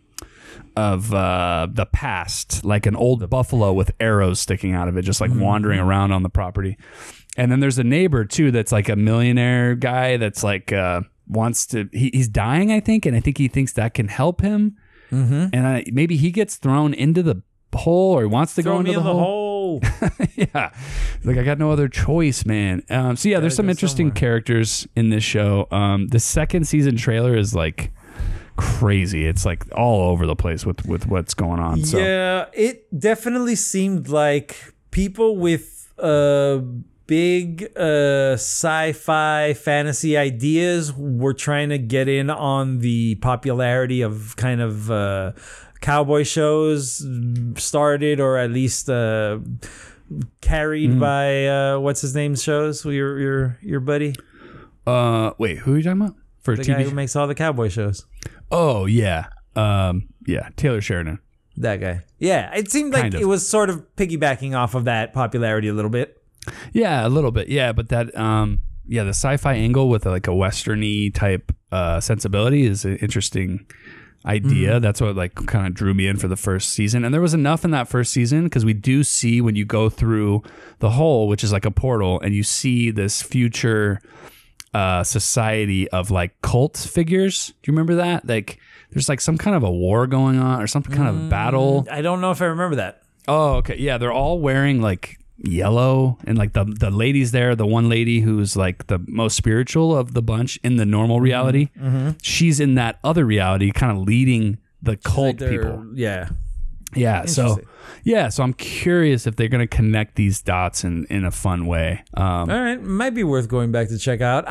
the past, like an old buffalo with arrows sticking out of it, just like wandering around on the property. And then there's a neighbor too that's like a millionaire guy that's like wants to. He's dying, I think, and I think he thinks that can help him. Mm-hmm. And maybe he gets thrown into the hole, or he wants to Throw go into me in the the hole. hole. Yeah, like I got no other choice, man. So yeah, there's some go interesting somewhere. characters in this show. The second season trailer is like crazy. It's like all over the place with what's going on. So Yeah, it definitely seemed like people with big sci-fi fantasy ideas were trying to get in on the popularity of kind of cowboy shows started, or at least carried by what's his name's shows. Your buddy, wait, who are you talking about for the TV? guy who makes all the cowboy shows. Oh yeah, Taylor Sheridan. That guy. Yeah, it seemed like Kind of. it was sort of piggybacking off of that popularity a little bit. Yeah, a little bit. Yeah, but that the sci-fi angle with like a westerny type sensibility is an interesting idea. That's what like kind of drew me in for the first season. And there was enough in that first season because we do see when you go through the hole, which is like a portal, and you see this future society of like cult figures. Do you remember that? Like there's like some kind of a war going on or some kind of battle. I don't know if I remember that. Oh, okay. Yeah, they're all wearing like yellow, and like the ladies there, the one lady who's like the most spiritual of the bunch in the normal reality, she's in that other reality kind of leading the cult Like people. Yeah. Yeah, so I'm curious if they're going to connect these dots in a fun way. All right, might be worth going back to check out.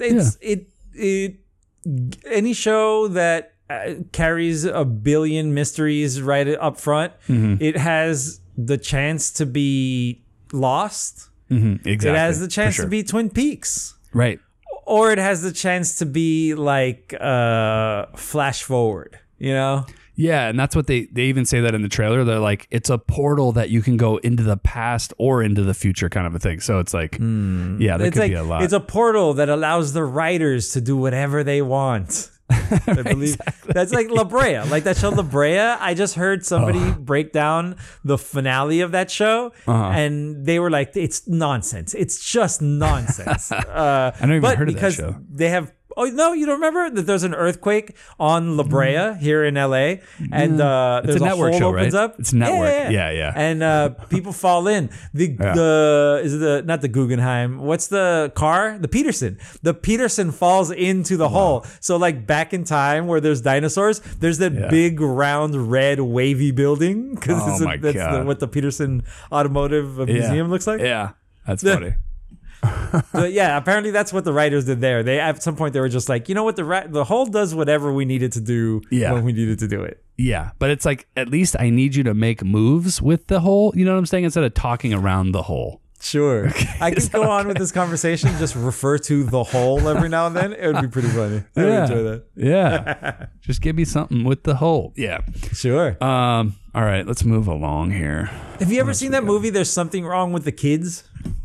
Any show that carries a billion mysteries right up front, it has the chance to be Lost. Exactly. It has the for chance sure. to be Twin Peaks, right. or it has the chance to be like Flash Forward. You know. Yeah, and that's what they even say that in the trailer. They're like, it's a portal that you can go into the past or into the future kind of a thing. So it's like, yeah, there It's could like be a lot. it's a portal that allows the writers to do whatever they want. I believe that's like La Brea, like that show La Brea. I just heard somebody break down the finale of that show, and they were like, "It's nonsense. It's just nonsense." I never even but heard of that because show. they have. Oh no, you don't remember that there's an earthquake on La Brea here in LA, and there's a network hole show, opens right? up. It's a network. Yeah. And people fall in. Not the Guggenheim? What's the car? The Peterson. The Peterson falls into the hole. So like back in time where there's dinosaurs, there's that big round red wavy building because Oh my that's God. what the Peterson Automotive Museum looks like. Yeah, that's funny. So, yeah, apparently that's what the writers did there. They at some point they were just like, you know what, the hole does whatever we needed to do when we needed to do it. Yeah, but it's like, at least I need you to make moves with the hole. You know what I'm saying? Instead of talking around the hole. Sure. I could go on with this conversation. Just refer to the hole every now and then. It would be pretty funny. I would enjoy that. Yeah. Just give me something with the hole. Yeah. Sure. All right, let's move along here. Have you ever seen that movie, There's Something Wrong with the Kids?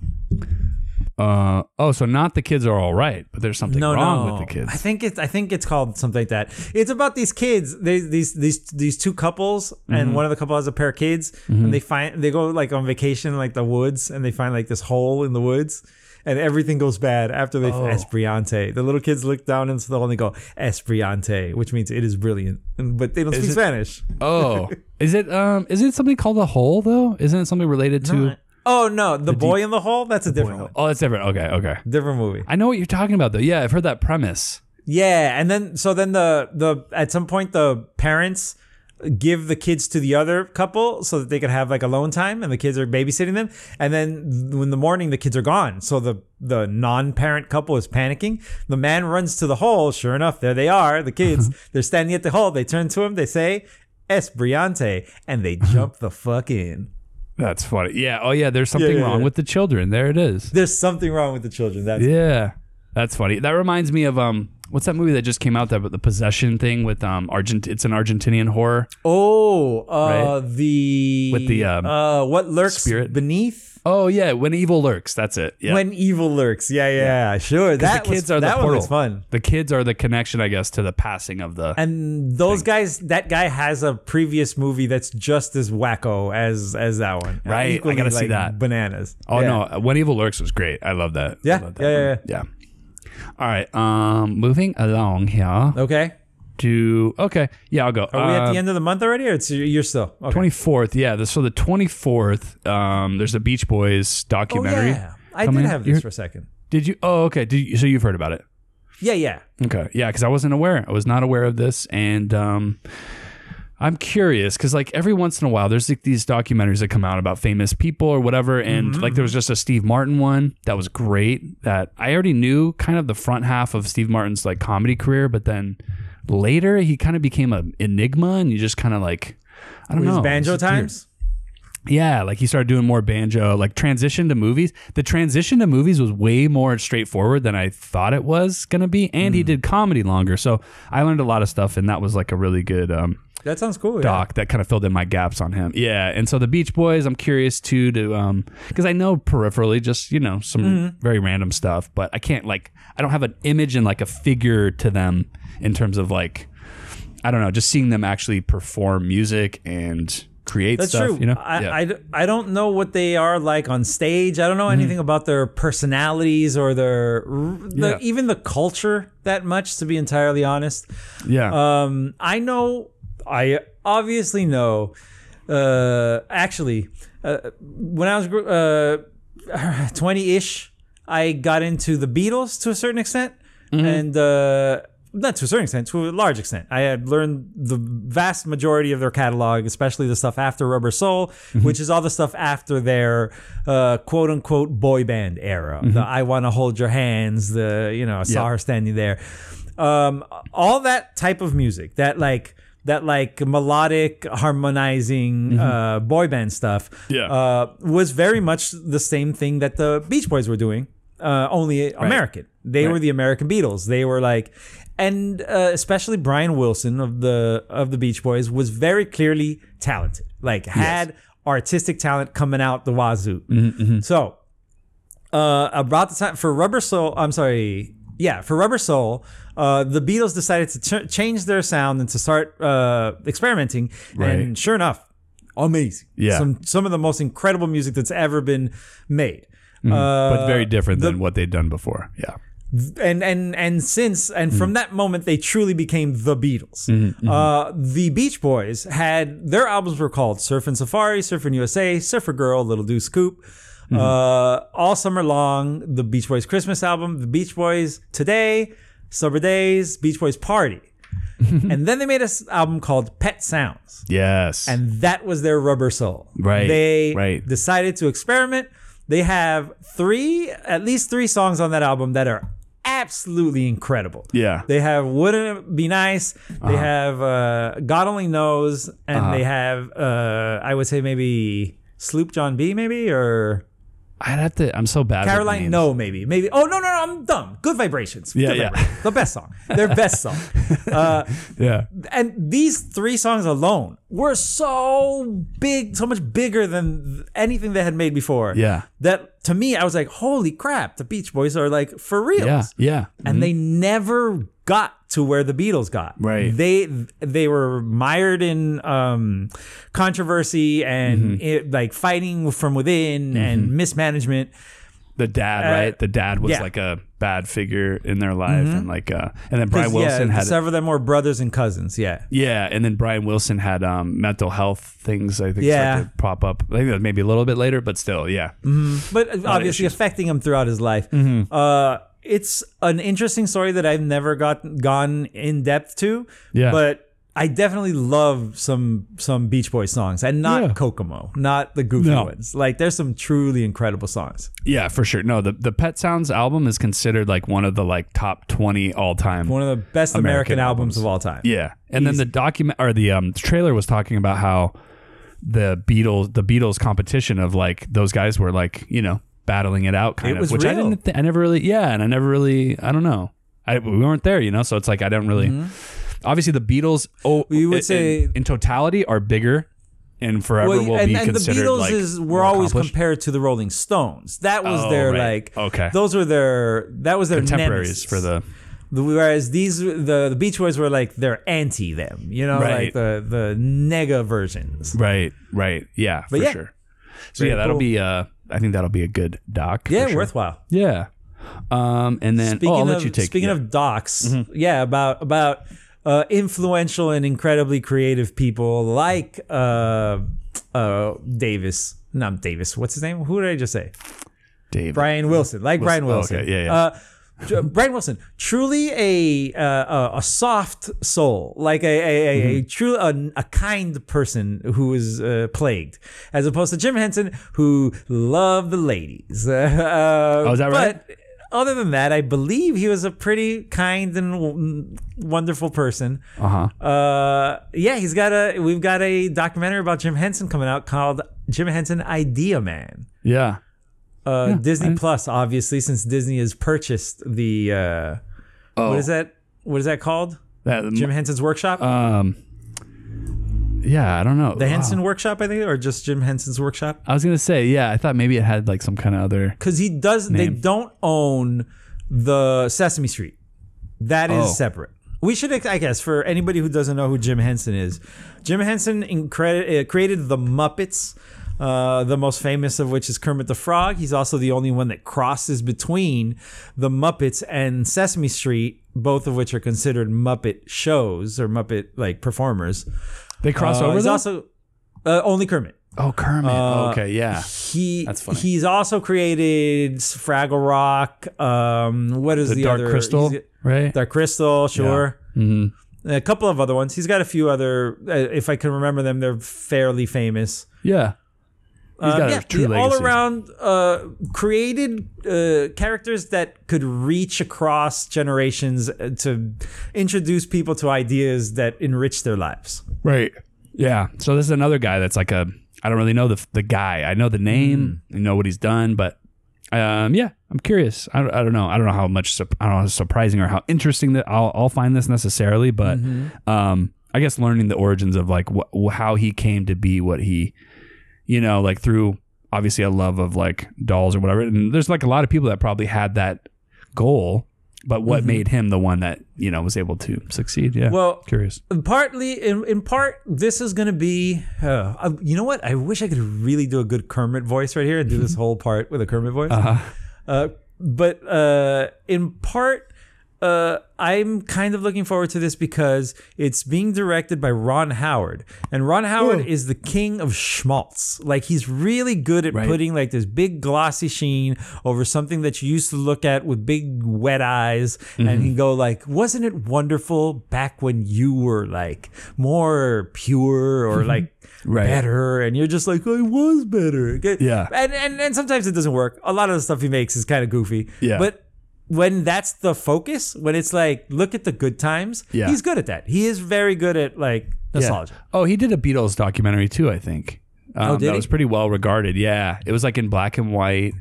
So not the kids are all right, but there's something wrong with the kids. I think it's called something like that. It's about these kids. These two couples, and one of the couple has a pair of kids, and they go like on vacation in like the woods, and they find like this hole in the woods, and everything goes bad after they Espriante. The little kids look down into the hole and they go Espriante, which means it is brilliant, but they don't speak Spanish. Oh, is it something called a hole though? Isn't it something related to? Oh no, the boy in the hole. That's a different one. Oh, that's different. Okay. Different movie. I know what you're talking about though. Yeah, I've heard that premise. Yeah, and then the at some point the parents give the kids to the other couple so that they could have like alone time, and the kids are babysitting them. And then in the morning the kids are gone, so the non-parent couple is panicking. The man runs to the hole. Sure enough, there they are. The kids they're standing at the hole. They turn to him. They say Espriante, and they jump the fuck in. That's funny. Yeah. Oh, yeah. There's something wrong with the children. There it is. There's something wrong with the children. That's funny. That reminds me of what's that movie that just came out there, but the possession thing with it's an Argentinian horror. Oh, right? With the what lurks spirit beneath? Oh yeah, When Evil Lurks. That's it. Yeah. When Evil Lurks. Yeah. Sure. The kids are the portal. One was fun. The kids are the connection, I guess, to the passing of the. And those guys, that guy has a previous movie that's just as wacko as that one. Right. Equally, I gotta see that. Bananas. Oh no, When Evil Lurks was great. I love that. Yeah. Yeah. All right. Moving along here. Okay. Yeah, I'll go. Are we at the end of the month already, or you're still? Okay. 24th, yeah. So the 24th, there's a Beach Boys documentary. Oh, yeah. I did have this for a second. Did you? Oh, okay. So you've heard about it? Yeah. Okay. Yeah, because I wasn't aware. I was not aware of this. And I'm curious because like every once in a while, there's like these documentaries that come out about famous people or whatever. And like there was just a Steve Martin one that was great that I already knew kind of the front half of Steve Martin's like comedy career, but then later he kind of became an enigma, and you just kind of like, I don't know. Banjo times? Yeah, like he started doing more banjo, like transition to movies. The transition to movies was way more straightforward than I thought it was going to be. And he did comedy longer. So I learned a lot of stuff, and that was like a really good that sounds cool. Doc that kind of filled in my gaps on him. Yeah. And so the Beach Boys, I'm curious too to because I know peripherally just, some very random stuff, but I can't I don't have an image and like a figure to them in terms of like, I don't know, just seeing them actually perform music and create That's stuff. True. I don't know what they are like on stage. I don't know anything about their personalities or even the culture that much, to be entirely honest. Yeah. I obviously know. Actually, when I was 20-ish, I got into the Beatles to a certain extent, and not to a certain extent, to a large extent. I had learned the vast majority of their catalog, especially the stuff after Rubber Soul, which is all the stuff after their quote unquote boy band era. The I Wanna Hold Your Hands, I Saw Her Standing There. All that type of music, that melodic harmonizing boy band stuff was very much the same thing that the Beach Boys were doing, only American. They were the American Beatles. They were like, and especially Brian Wilson of the Beach Boys was very clearly talented, had artistic talent coming out the wazoo. So about the time for Rubber Soul, for Rubber Soul, the Beatles decided to change their sound and to start experimenting. Right. And sure enough, amazing. Yeah. Some of the most incredible music that's ever been made. But very different than what they'd done before. Yeah. And from that moment, they truly became the Beatles. The Beach Boys their albums were called Surfin' Safari, Surfin' USA, Surfer Girl, Little Deuce Coupe. All summer long, the Beach Boys Christmas album, the Beach Boys Today, Summer Days, Beach Boys Party. And then they made an album called Pet Sounds. Yes. And that was their Rubber Soul. Right. They decided to experiment. They have at least three songs on that album that are absolutely incredible. Yeah. They have Wouldn't It Be Nice? They have God Only Knows. And they have, I would say maybe Sloop John B, maybe? Or I'd have to. I'm so bad. Caroline, with names. no, maybe. Oh no, I'm dumb. Good Vibrations. Yeah, Good yeah. Vibrations. The best song. Their best song. Yeah. And these 3 songs alone were so big, so much bigger than anything they had made before. Yeah. That to me, I was like, holy crap, the Beach Boys are like for real. Yeah. Yeah. And they never got to where the Beatles got. Right. They were mired in controversy and like fighting from within and mismanagement. The dad, right? The dad was yeah. like a bad figure in their life, and like, and then Brian Wilson had several of them were brothers and cousins. Yeah. Yeah, and then Brian Wilson had mental health things. I think Yeah. started to pop up. I think that was maybe a little bit later, but still, yeah. But obviously affecting him throughout his life. It's an interesting story that I've never gone in depth to. Yeah. But I definitely love some Beach Boys songs, and not Yeah. Kokomo, not the goofy No. ones. Like there's some truly incredible songs. Yeah, for sure. No, the Pet Sounds album is considered like one of the like top 20 all time. One of the best American albums of all time. Yeah, and then the document or the trailer was talking about how the Beatles competition of like those guys were like, you know, battling it out kind It of, was which real. I never really I don't know. We weren't there, you know, so it's like I don't really. Obviously, the Beatles, We would say in totality, are bigger and forever will be and the considered Beatles like were more always accomplished. compared to the Rolling Stones. That was Oh, their right. like Okay. Those were their contemporaries nemesis. for the. Whereas the Beach Boys were like they're anti them, you know, Right. like the nega versions. Right, yeah, for yeah, sure. So very yeah, that'll cool. be I think that'll be a good doc. Yeah, for sure. worthwhile. Yeah. And then I'll let you take. Speaking of docs, yeah, about influential and incredibly creative people like Davis. Not Davis. What's his name? Who did I just say? David. Brian Wilson. Like Brian Wilson. Okay, yeah. Brian Wilson, truly a soft soul, like a true a kind person who is plagued, as opposed to Jim Henson, who loved the ladies. Is that right? But other than that, I believe he was a pretty kind and wonderful person. Yeah, we've got a documentary about Jim Henson coming out called Jim Henson Idea Man. Yeah. Disney Plus, obviously, since Disney has purchased the what is that called? Jim Henson's Workshop? Yeah, I don't know. The Henson Workshop, I think, or just Jim Henson's Workshop? I was gonna say, yeah, I thought maybe it had like some kind of other. Because they don't own the Sesame Street. That is separate. We should, I guess, for anybody who doesn't know who Jim Henson is, Jim Henson created the Muppets. The most famous of which is Kermit the Frog. He's also the only one that crosses between the Muppets and Sesame Street, both of which are considered Muppet shows or Muppet like performers. They cross over. He's though? also only Kermit. Oh, Kermit. Okay, yeah. That's funny. He's also created Fraggle Rock. What is the Dark other? Crystal, right? Dark Crystal, sure. Yeah. Mm-hmm. A couple of other ones. He's got a few other. If I can remember them, they're fairly famous. Yeah. He's got a true legacy. All around created characters that could reach across generations to introduce people to ideas that enrich their lives. Right. Yeah. So this is another guy that's like I don't really know the guy. I know the name, I know what he's done, but yeah, I'm curious. I don't know. I don't know how much, I don't know how surprising or how interesting that I'll find this necessarily, but I guess learning the origins of like how he came to be what he, you know, like through obviously a love of like dolls or whatever. And there's like a lot of people that probably had that goal, but what made him the one that, you know, was able to succeed? Yeah. Well, curious. Partly, in part, this is going to be, you know what? I wish I could really do a good Kermit voice right here and do this whole part with a Kermit voice. But in part, I'm kind of looking forward to this because it's being directed by Ron Howard. And Ron Howard is the king of schmaltz. Like, he's really good at putting like this big glossy sheen over something that you used to look at with big wet eyes. And he go like, wasn't it wonderful back when you were like more pure or like better? And you're just like, I was better. Yeah. And sometimes it doesn't work. A lot of the stuff he makes is kind of goofy. Yeah. But when that's the focus, when it's like, look at the good times, he's good at that. He is very good at like nostalgia. Yeah. Oh, he did a Beatles documentary too, I think. Did that he? was pretty well regarded. Yeah. It was like in black and white.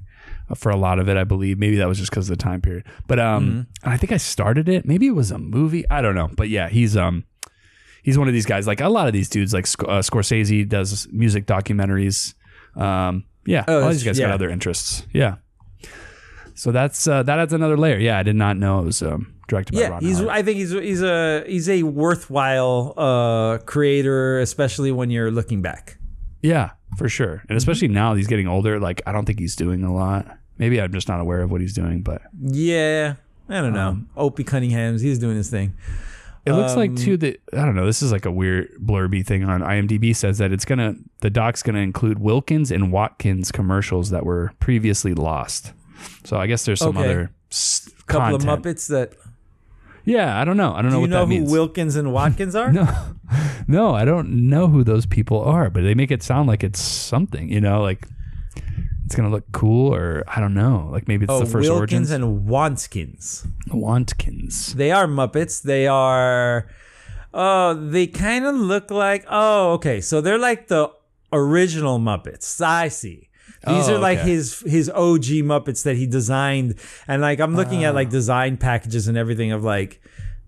for a lot of it, I believe. Maybe that was just because of the time period. But I think I started it. Maybe it was a movie. I don't know. But yeah, he's one of these guys. Like a lot of these dudes, like Scorsese does music documentaries. All these guys got other interests. Yeah. So that adds another layer. Yeah, I did not know it was directed by Ron Howard. I think he's a worthwhile creator, especially when you're looking back. Yeah, for sure. And especially now he's getting older. Like, I don't think he's doing a lot. Maybe I'm just not aware of what he's doing, but yeah, I don't know. Opie Cunningham's, he's doing his thing. It looks like too that, I don't know, this is like a weird blurby thing on IMDb, says that the doc's gonna include Wilkins and Watkins commercials that were previously lost. So I guess there's some other couple content. of Muppets that. Yeah, I don't know. I don't know what that means. Do you know who Wilkins and Watkins are? No, I don't know who those people are, but they make it sound like it's something, like it's going to look cool, or I don't know. Like maybe it's the first Wilkins origins. and Wantkins. Wantkins. They are Muppets. They are, they kind of look like, okay. So they're like the original Muppets. I see. These are like his OG Muppets that he designed, and like I'm looking at like design packages and everything of like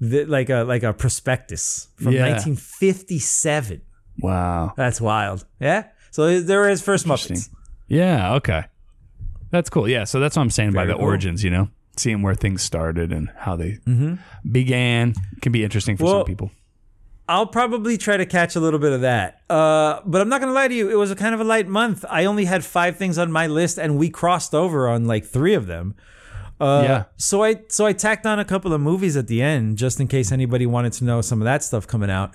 a prospectus from 1957. Wow, that's wild. Yeah, so they were his first Muppets. Yeah, okay, that's cool. Yeah, so that's what I'm saying by the cool. origins. Seeing where things started and how they began can be interesting for some people. I'll probably try to catch a little bit of that. But I'm not going to lie to you. It was a kind of a light month. I only had 5 things on my list, and we crossed over on like 3 of them. So I tacked on a couple of movies at the end, just in case anybody wanted to know some of that stuff coming out.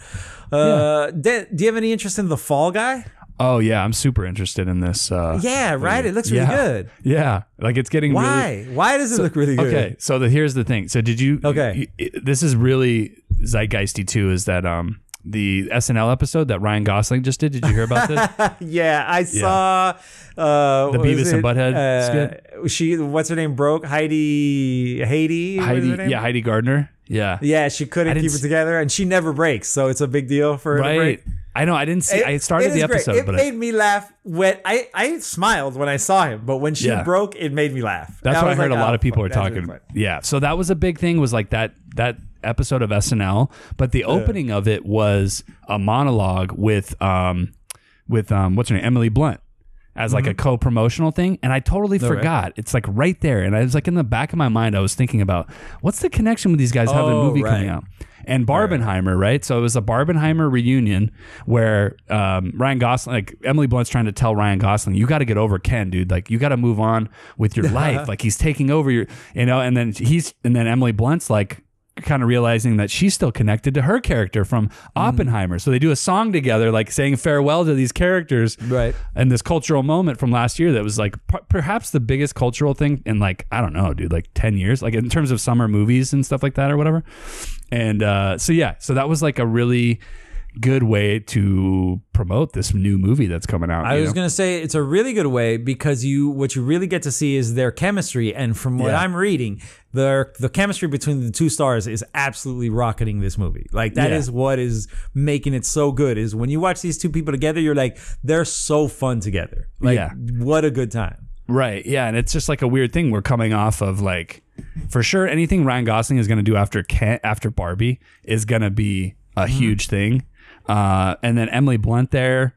Do you have any interest in The Fall Guy? Oh, yeah. I'm super interested in this. Yeah, right? It looks really good. Yeah. Like it's getting Why? Why does it look really good? Okay. So here's the thing. So did you... Okay. This is really zeitgeisty too, is that the SNL episode that Ryan Gosling just did. Did you hear about this? Yeah, I saw... the Beavis and Butthead skit? What's her name? Broke? Heidi? Yeah, Heidi Gardner. Yeah. Yeah, she couldn't keep it together, and she never breaks, so it's a big deal for her to break. I know. I didn't see. I started the episode, it made me laugh. When I smiled when I saw him, but when she broke, it made me laugh. That's what I heard. A lot of people are talking. Really yeah. So that was a big thing. Was like that episode of SNL, but the opening of it was a monologue with what's her name, Emily Blunt, as like a co-promotional thing, and I totally forgot. Right. It's like right there, and I was like in the back of my mind, I was thinking about what's the connection with these guys having a movie coming out. And Barbenheimer, right? So it was a Barbenheimer reunion where Ryan Gosling, like Emily Blunt's trying to tell Ryan Gosling, you got to get over Ken, dude. Like you got to move on with your life. Like he's taking over your, and then Emily Blunt's like kind of realizing that she's still connected to her character from Oppenheimer. So they do a song together, like saying farewell to these characters. Right. And this cultural moment from last year that was like perhaps the biggest cultural thing in like, I don't know, dude, like 10 years, like in terms of summer movies and stuff like that or whatever. And so that was like a really good way to promote this new movie that's coming out. I was going to say it's a really good way because what you really get to see is their chemistry, and from what I'm reading, the chemistry between the two stars is absolutely rocketing this movie. Like that is what is making it so good. Is when you watch these two people together, you're like, they're so fun together. Like what a good time. Right. Yeah, and it's just like a weird thing. We're coming off of like, for sure, anything Ryan Gosling is going to do after Barbie is going to be a huge thing. And then Emily Blunt there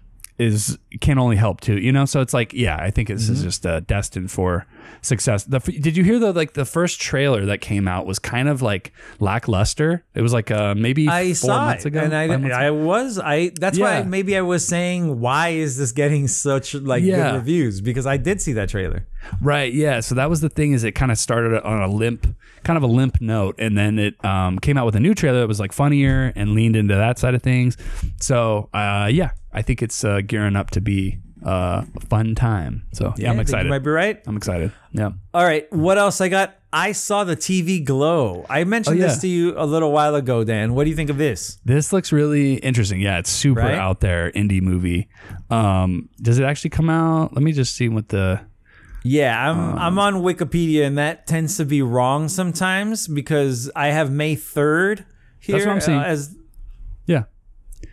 can only help too, so it's like, I think this is just destined for success. Did you hear the first trailer that came out was kind of like lackluster? It was like maybe 4 months ago. And that's why maybe I was saying, why is this getting such like good reviews? Because I did see that trailer. Right. Yeah. So that was the thing, is it kind of started on a limp note, and then it came out with a new trailer that was like funnier and leaned into that side of things. So I think it's gearing up to be a fun time. So I'm excited. You might be right. I'm excited. Yeah. All right. What else I got? I saw the TV Glow. I mentioned this to you a little while ago, Dan. What do you think of this? This looks really interesting. Yeah, it's super out there indie movie. Does it actually come out? Let me just see what the... Yeah, I'm on Wikipedia, and that tends to be wrong sometimes because I have May 3rd here. That's what I'm saying.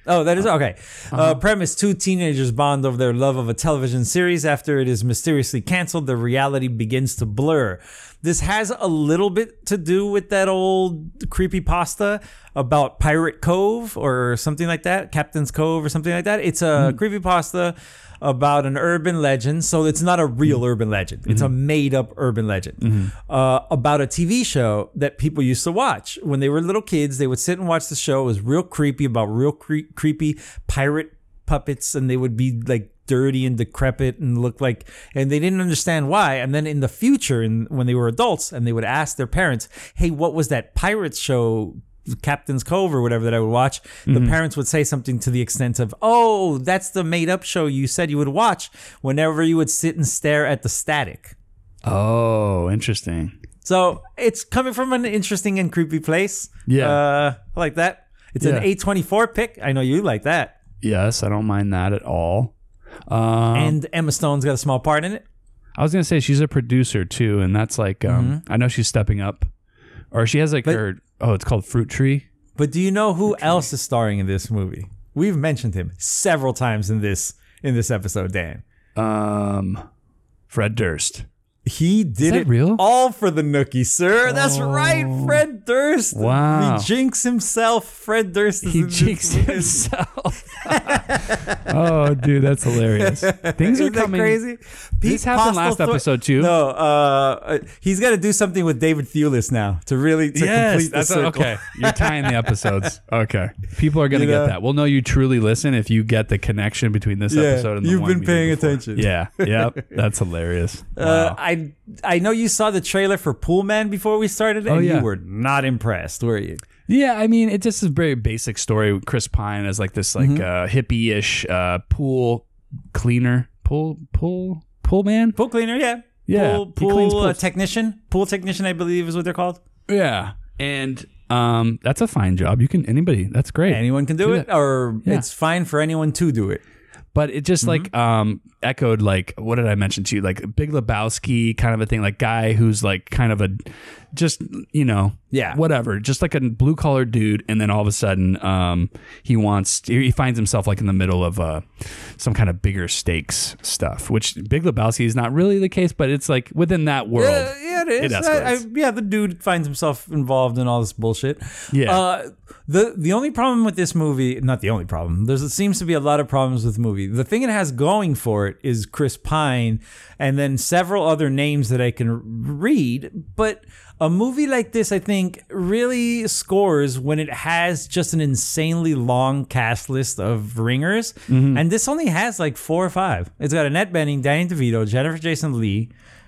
Oh, that is okay. Premise: two teenagers bond over their love of a television series. After it is mysteriously canceled, their reality begins to blur. This has a little bit to do with that old creepypasta about Pirate Cove or something like that, Captain's Cove or something like that. It's a creepypasta about an urban legend. So it's not a real urban legend. It's a made-up urban legend about a TV show that people used to watch. When they were little kids, they would sit and watch the show. It was real creepy, about real creepy pirate puppets, and they would be like dirty and decrepit and look like, and they didn't understand why. And then in the future, when they were adults, and they would ask their parents, hey, what was that pirate show, Captain's Cove or whatever, that I would watch? The parents would say something to the extent of, oh, that's the made up show you said you would watch whenever you would sit and stare at the static. Oh, interesting. So it's coming from an interesting and creepy place. Yeah. I like that. It's an A24 pick. I know you like that. Yes, I don't mind that at all. And Emma Stone's got a small part in it. I was gonna say she's a producer too, and that's like I know she's stepping up, or she has like it's called Fruit Tree. But do you know who else is starring in this movie? We've mentioned him several times in this episode, Dan. Fred Durst. He did it real? all for the Nookie, sir. That's right, Fred Durst. Wow. He jinxed himself. Fred Durst is He jinxed himself. Oh, dude, that's hilarious. Things are Isn't that coming. crazy? This happened last episode too. No, he's got to do something with David Thewlis now to complete the circle. Okay. You're tying the episodes. Okay. People are gonna get that. We'll know you truly listen if you get the connection between this episode and the you've one been we did paying before. attention. Yeah. Yep. That's hilarious. Wow. I know you saw the trailer for Pool Man before we started, and yeah. you were not impressed, were you? Yeah, I mean, it just is a very basic story. Chris Pine as like this hippie-ish pool cleaner, pool man. Pool cleaner, yeah. Yeah, he cleans Pool pools. technician. Pool technician, I believe, is what they're called. Yeah, and that's a fine job. Anybody. That's great. Anyone can do it, that. or Yeah. it's fine for anyone to do it. But it just like echoed like, what did I mention to you? Like Big Lebowski kind of a thing, like guy who's like kind of a just, whatever, just like a blue collar dude. And then all of a sudden he finds himself like in the middle of some kind of bigger stakes stuff, which Big Lebowski is not really the case, but it's like within that world. Yeah, it is. It escalates. The dude finds himself involved in all this bullshit. Yeah. The only problem with this movie, not the only problem, there seems to be a lot of problems with the movie. The thing it has going for it is Chris Pine and then several other names that I can read. But a movie like this, I think, really scores when it has just an insanely long cast list of ringers. And this only has like 4 or 5. It's got Annette Bening, Danny DeVito, Jennifer Jason Leigh,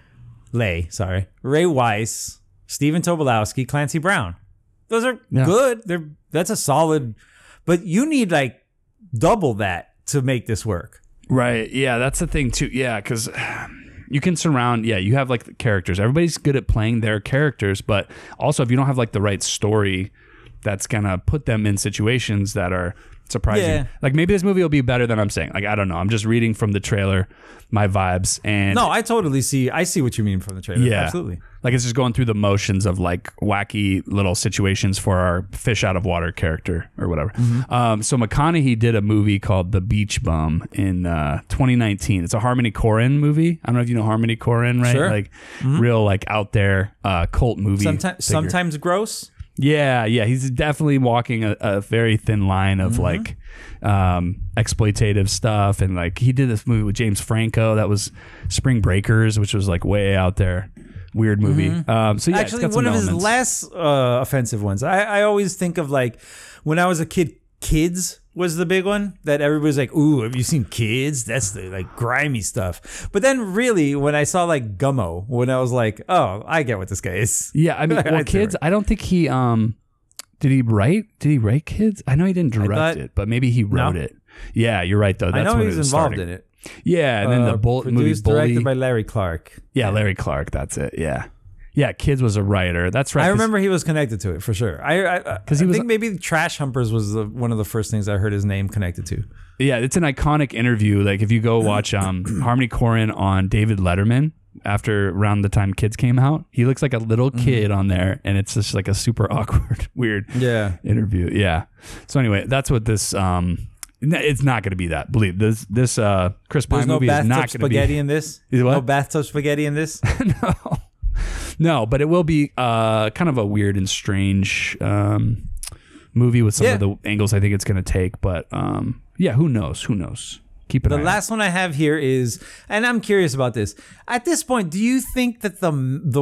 Ray Weiss, Stephen Tobolowsky, Clancy Brown. Those are good. That's a solid, but you need like double that to make this work. Right. Yeah, that's the thing too. Yeah, because you can surround. Yeah, you have like the characters. Everybody's good at playing their characters, but also if you don't have like the right story, that's gonna put them in situations that are surprising. Yeah. Like maybe this movie will be better than I'm saying. Like I don't know. I'm just reading from the trailer, my vibes, and No, I totally see. I see what you mean from the trailer. yeah, Absolutely. Like it's just going through the motions of like wacky little situations for our fish out of water character or whatever. So McConaughey did a movie called The Beach Bum in 2019. It's a Harmony Korine movie. I don't know if you know Harmony Korine, right? Sure. Like real like out there cult movie. Sometimes gross. Yeah. He's definitely walking a very thin line of like exploitative stuff. And like he did this movie with James Franco that was Spring Breakers, which was like way out there. Weird movie. So yeah, Actually, it's got some one of his elements. less offensive ones. I always think of like when I was a kid, Kids was the big one that everybody's like, ooh, have you seen Kids? That's the like grimy stuff. But then really when I saw like Gummo, when I was like, oh, I get what this guy is. Yeah, I mean, well, I'd say Kids. I don't think he did he write Kids? I know he didn't direct it, but maybe he wrote it. Yeah, you're right though. That's I know when he's it was involved starting. in it. Yeah, and then the movie produced, Bully. directed by Larry Clark. Yeah, Larry Clark. That's it. Yeah. Kids was a writer. That's right. I remember he was connected to it for sure. I think maybe Trash Humpers was one of the first things I heard his name connected to. Yeah, it's an iconic interview. Like if you go watch Harmony Korine on David Letterman, after around the time Kids came out. He looks like a little kid on there, and it's just like a super awkward, weird interview. Yeah. So anyway, that's what this. It's not going to be that. Believe this. Chris Pine There's no movie is not bathtub going to be. spaghetti in this. Is what? No bathtub spaghetti in this. No, but it will be kind of a weird and strange movie with some of the angles I think it's going to take. But yeah, who knows? Who knows? Keep it. The last one I have here is, and I'm curious about this. At this point, do you think that the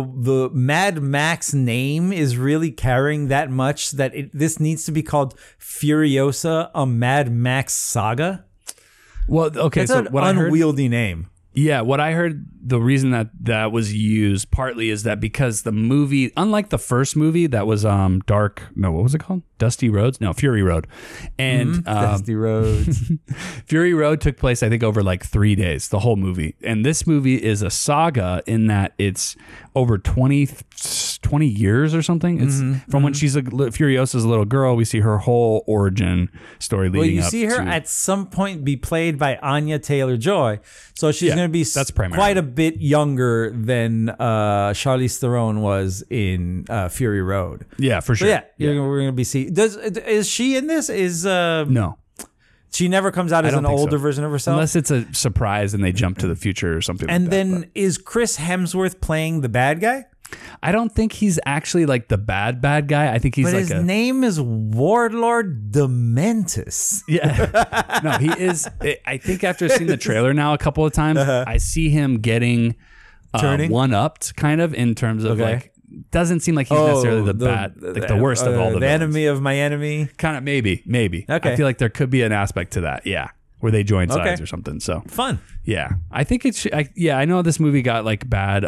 Mad Max name is really carrying that much that this needs to be called Furiosa: A Mad Max Saga? Well, okay, It's so an what I heard. unwieldy name. Yeah, what I heard, the reason that was used partly is that because the movie, unlike the first movie that was what was it called? Dusty Roads? No, Fury Road. And Dusty Roads. Fury Road took place, I think, over like 3 days, the whole movie. And this movie is a saga in that it's over 20 years or something. It's from when she's Furiosa's a little girl. We see her whole origin story leading up. Well, you see her at some point be played by Anya Taylor-Joy. So she's going to be that's primarily quite a bit younger than Charlize Theron was in Fury Road. Yeah, for sure. But we're going to be seeing. Is she in this? No. She never comes out as an think so. older version of herself? Unless it's a surprise and they jump to the future or something and like that. then is Chris Hemsworth playing the bad guy? I don't think he's actually like the bad guy. I think he's But like his name is Warlord Dementus. Yeah. No, he is. I think after seeing the trailer now a couple of times, I see him getting Turning? one-upped kind of in terms of like, doesn't seem like he's necessarily the worst of all the villains. enemy of my enemy. Kind of maybe. Okay. I feel like there could be an aspect to that. Yeah. Where they join sides or something. So Fun. yeah, I think it's, I know this movie got like bad,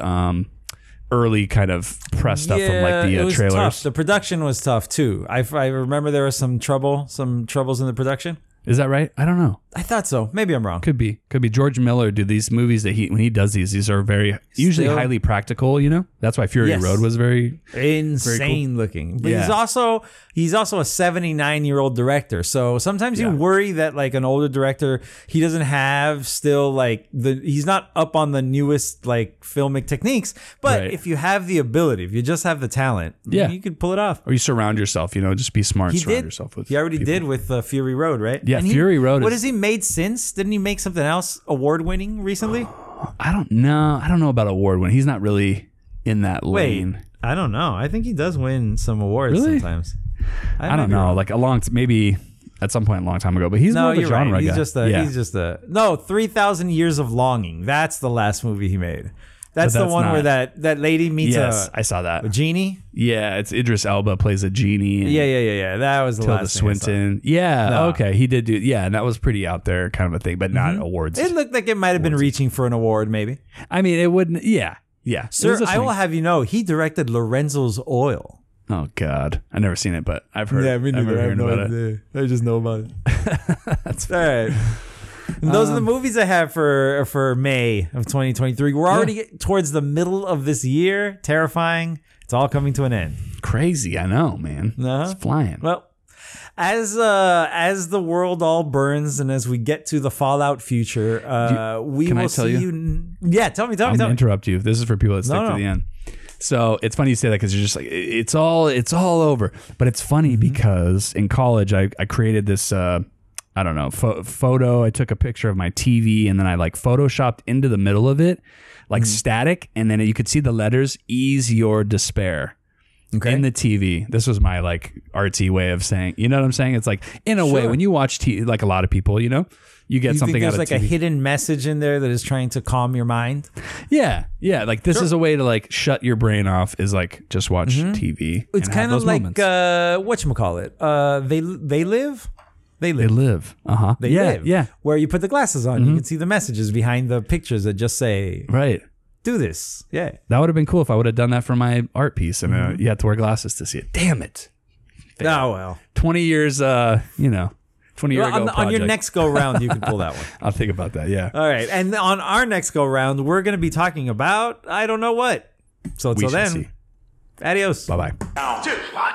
early kind of press stuff from like it the was trailers. tough. The production was tough too. I remember there was some troubles in the production. Is that right? I don't know. I thought so. Maybe I'm wrong. Could be. George Miller do these movies that when he does these are usually highly practical, you know? That's why Fury Road was very insane looking. But Yeah. he's also a 79-year-old director. So sometimes you worry that like an older director, he doesn't have still like he's not up on the newest like filmic techniques. But Right. if you have the ability, if you just have the talent, you could pull it off. or you surround yourself, you know, just be smart and surround yourself with He already people. did with Fury Road, right? Yeah, And Fury Road What is- has he made since? Didn't he make something else award-winning recently? I don't know about award win. He's not really in that lane. I don't know. I think he does win some awards Really? sometimes. I might don't be know, wrong. like maybe at some point a long time ago, but he's more No, of a you're genre right. guy. He's just a 3,000 Years of Longing. That's the last movie he made. That's the that's one where not- that lady meets yes, a I saw that. genie. Yeah, it's Idris Elba plays a genie. And Yeah. That was the Tilda last thing I saw. Swinton. Yeah, No. okay, he did do. Yeah, and that was pretty out there kind of a thing, but not awards. It looked like it might have been reaching for an award, maybe. I mean, it wouldn't. Yeah. It Sir, was a I will thing. have you know, he directed Lorenzo's Oil. Oh God, I've never seen it, but I've heard. I've heard about it. I just know about it. That's all right. And those are the movies I have for May of 2023. We're already towards the middle of this year. Terrifying. It's all coming to an end. Crazy, I know, man. Uh-huh. It's flying. Well, as the world all burns and as we get to the Fallout future, we can I will tell see you? you. Yeah, tell me. I'm gonna interrupt you. This is for people that stick No. to the end. So it's funny you say that because you're just like it's all over. But it's funny because in college I created this I don't know photo. I took a picture of my TV and then I like photoshopped into the middle of it like static, and then you could see the letters "Ease Your Despair." Okay. In the TV. This was my like artsy way of saying, you know what I'm saying? It's like in a way Sure. when you watch TV, like a lot of people, you know, you get You something think out there's of like TV. a hidden message in there that is trying to calm your mind? Yeah. Like this is a way to like shut your brain off. Is like just watch TV. It's kind of like whatchamacallit. They live. They they live. They yeah. live. Yeah. Where you put the glasses on, you can see the messages behind the pictures that just say, Right. "Do this." Yeah. That would have been cool if I would have done that for my art piece, and you had to wear glasses to see it. Damn it! Oh well. 20 years. 20 year Well, ago. on your project. next go round, you can pull that one. I'll think about that. Yeah. All right, and on our next go round, we're going to be talking about I don't know what. So We until shall then, see. adios. Bye bye. Down. 2. Watch.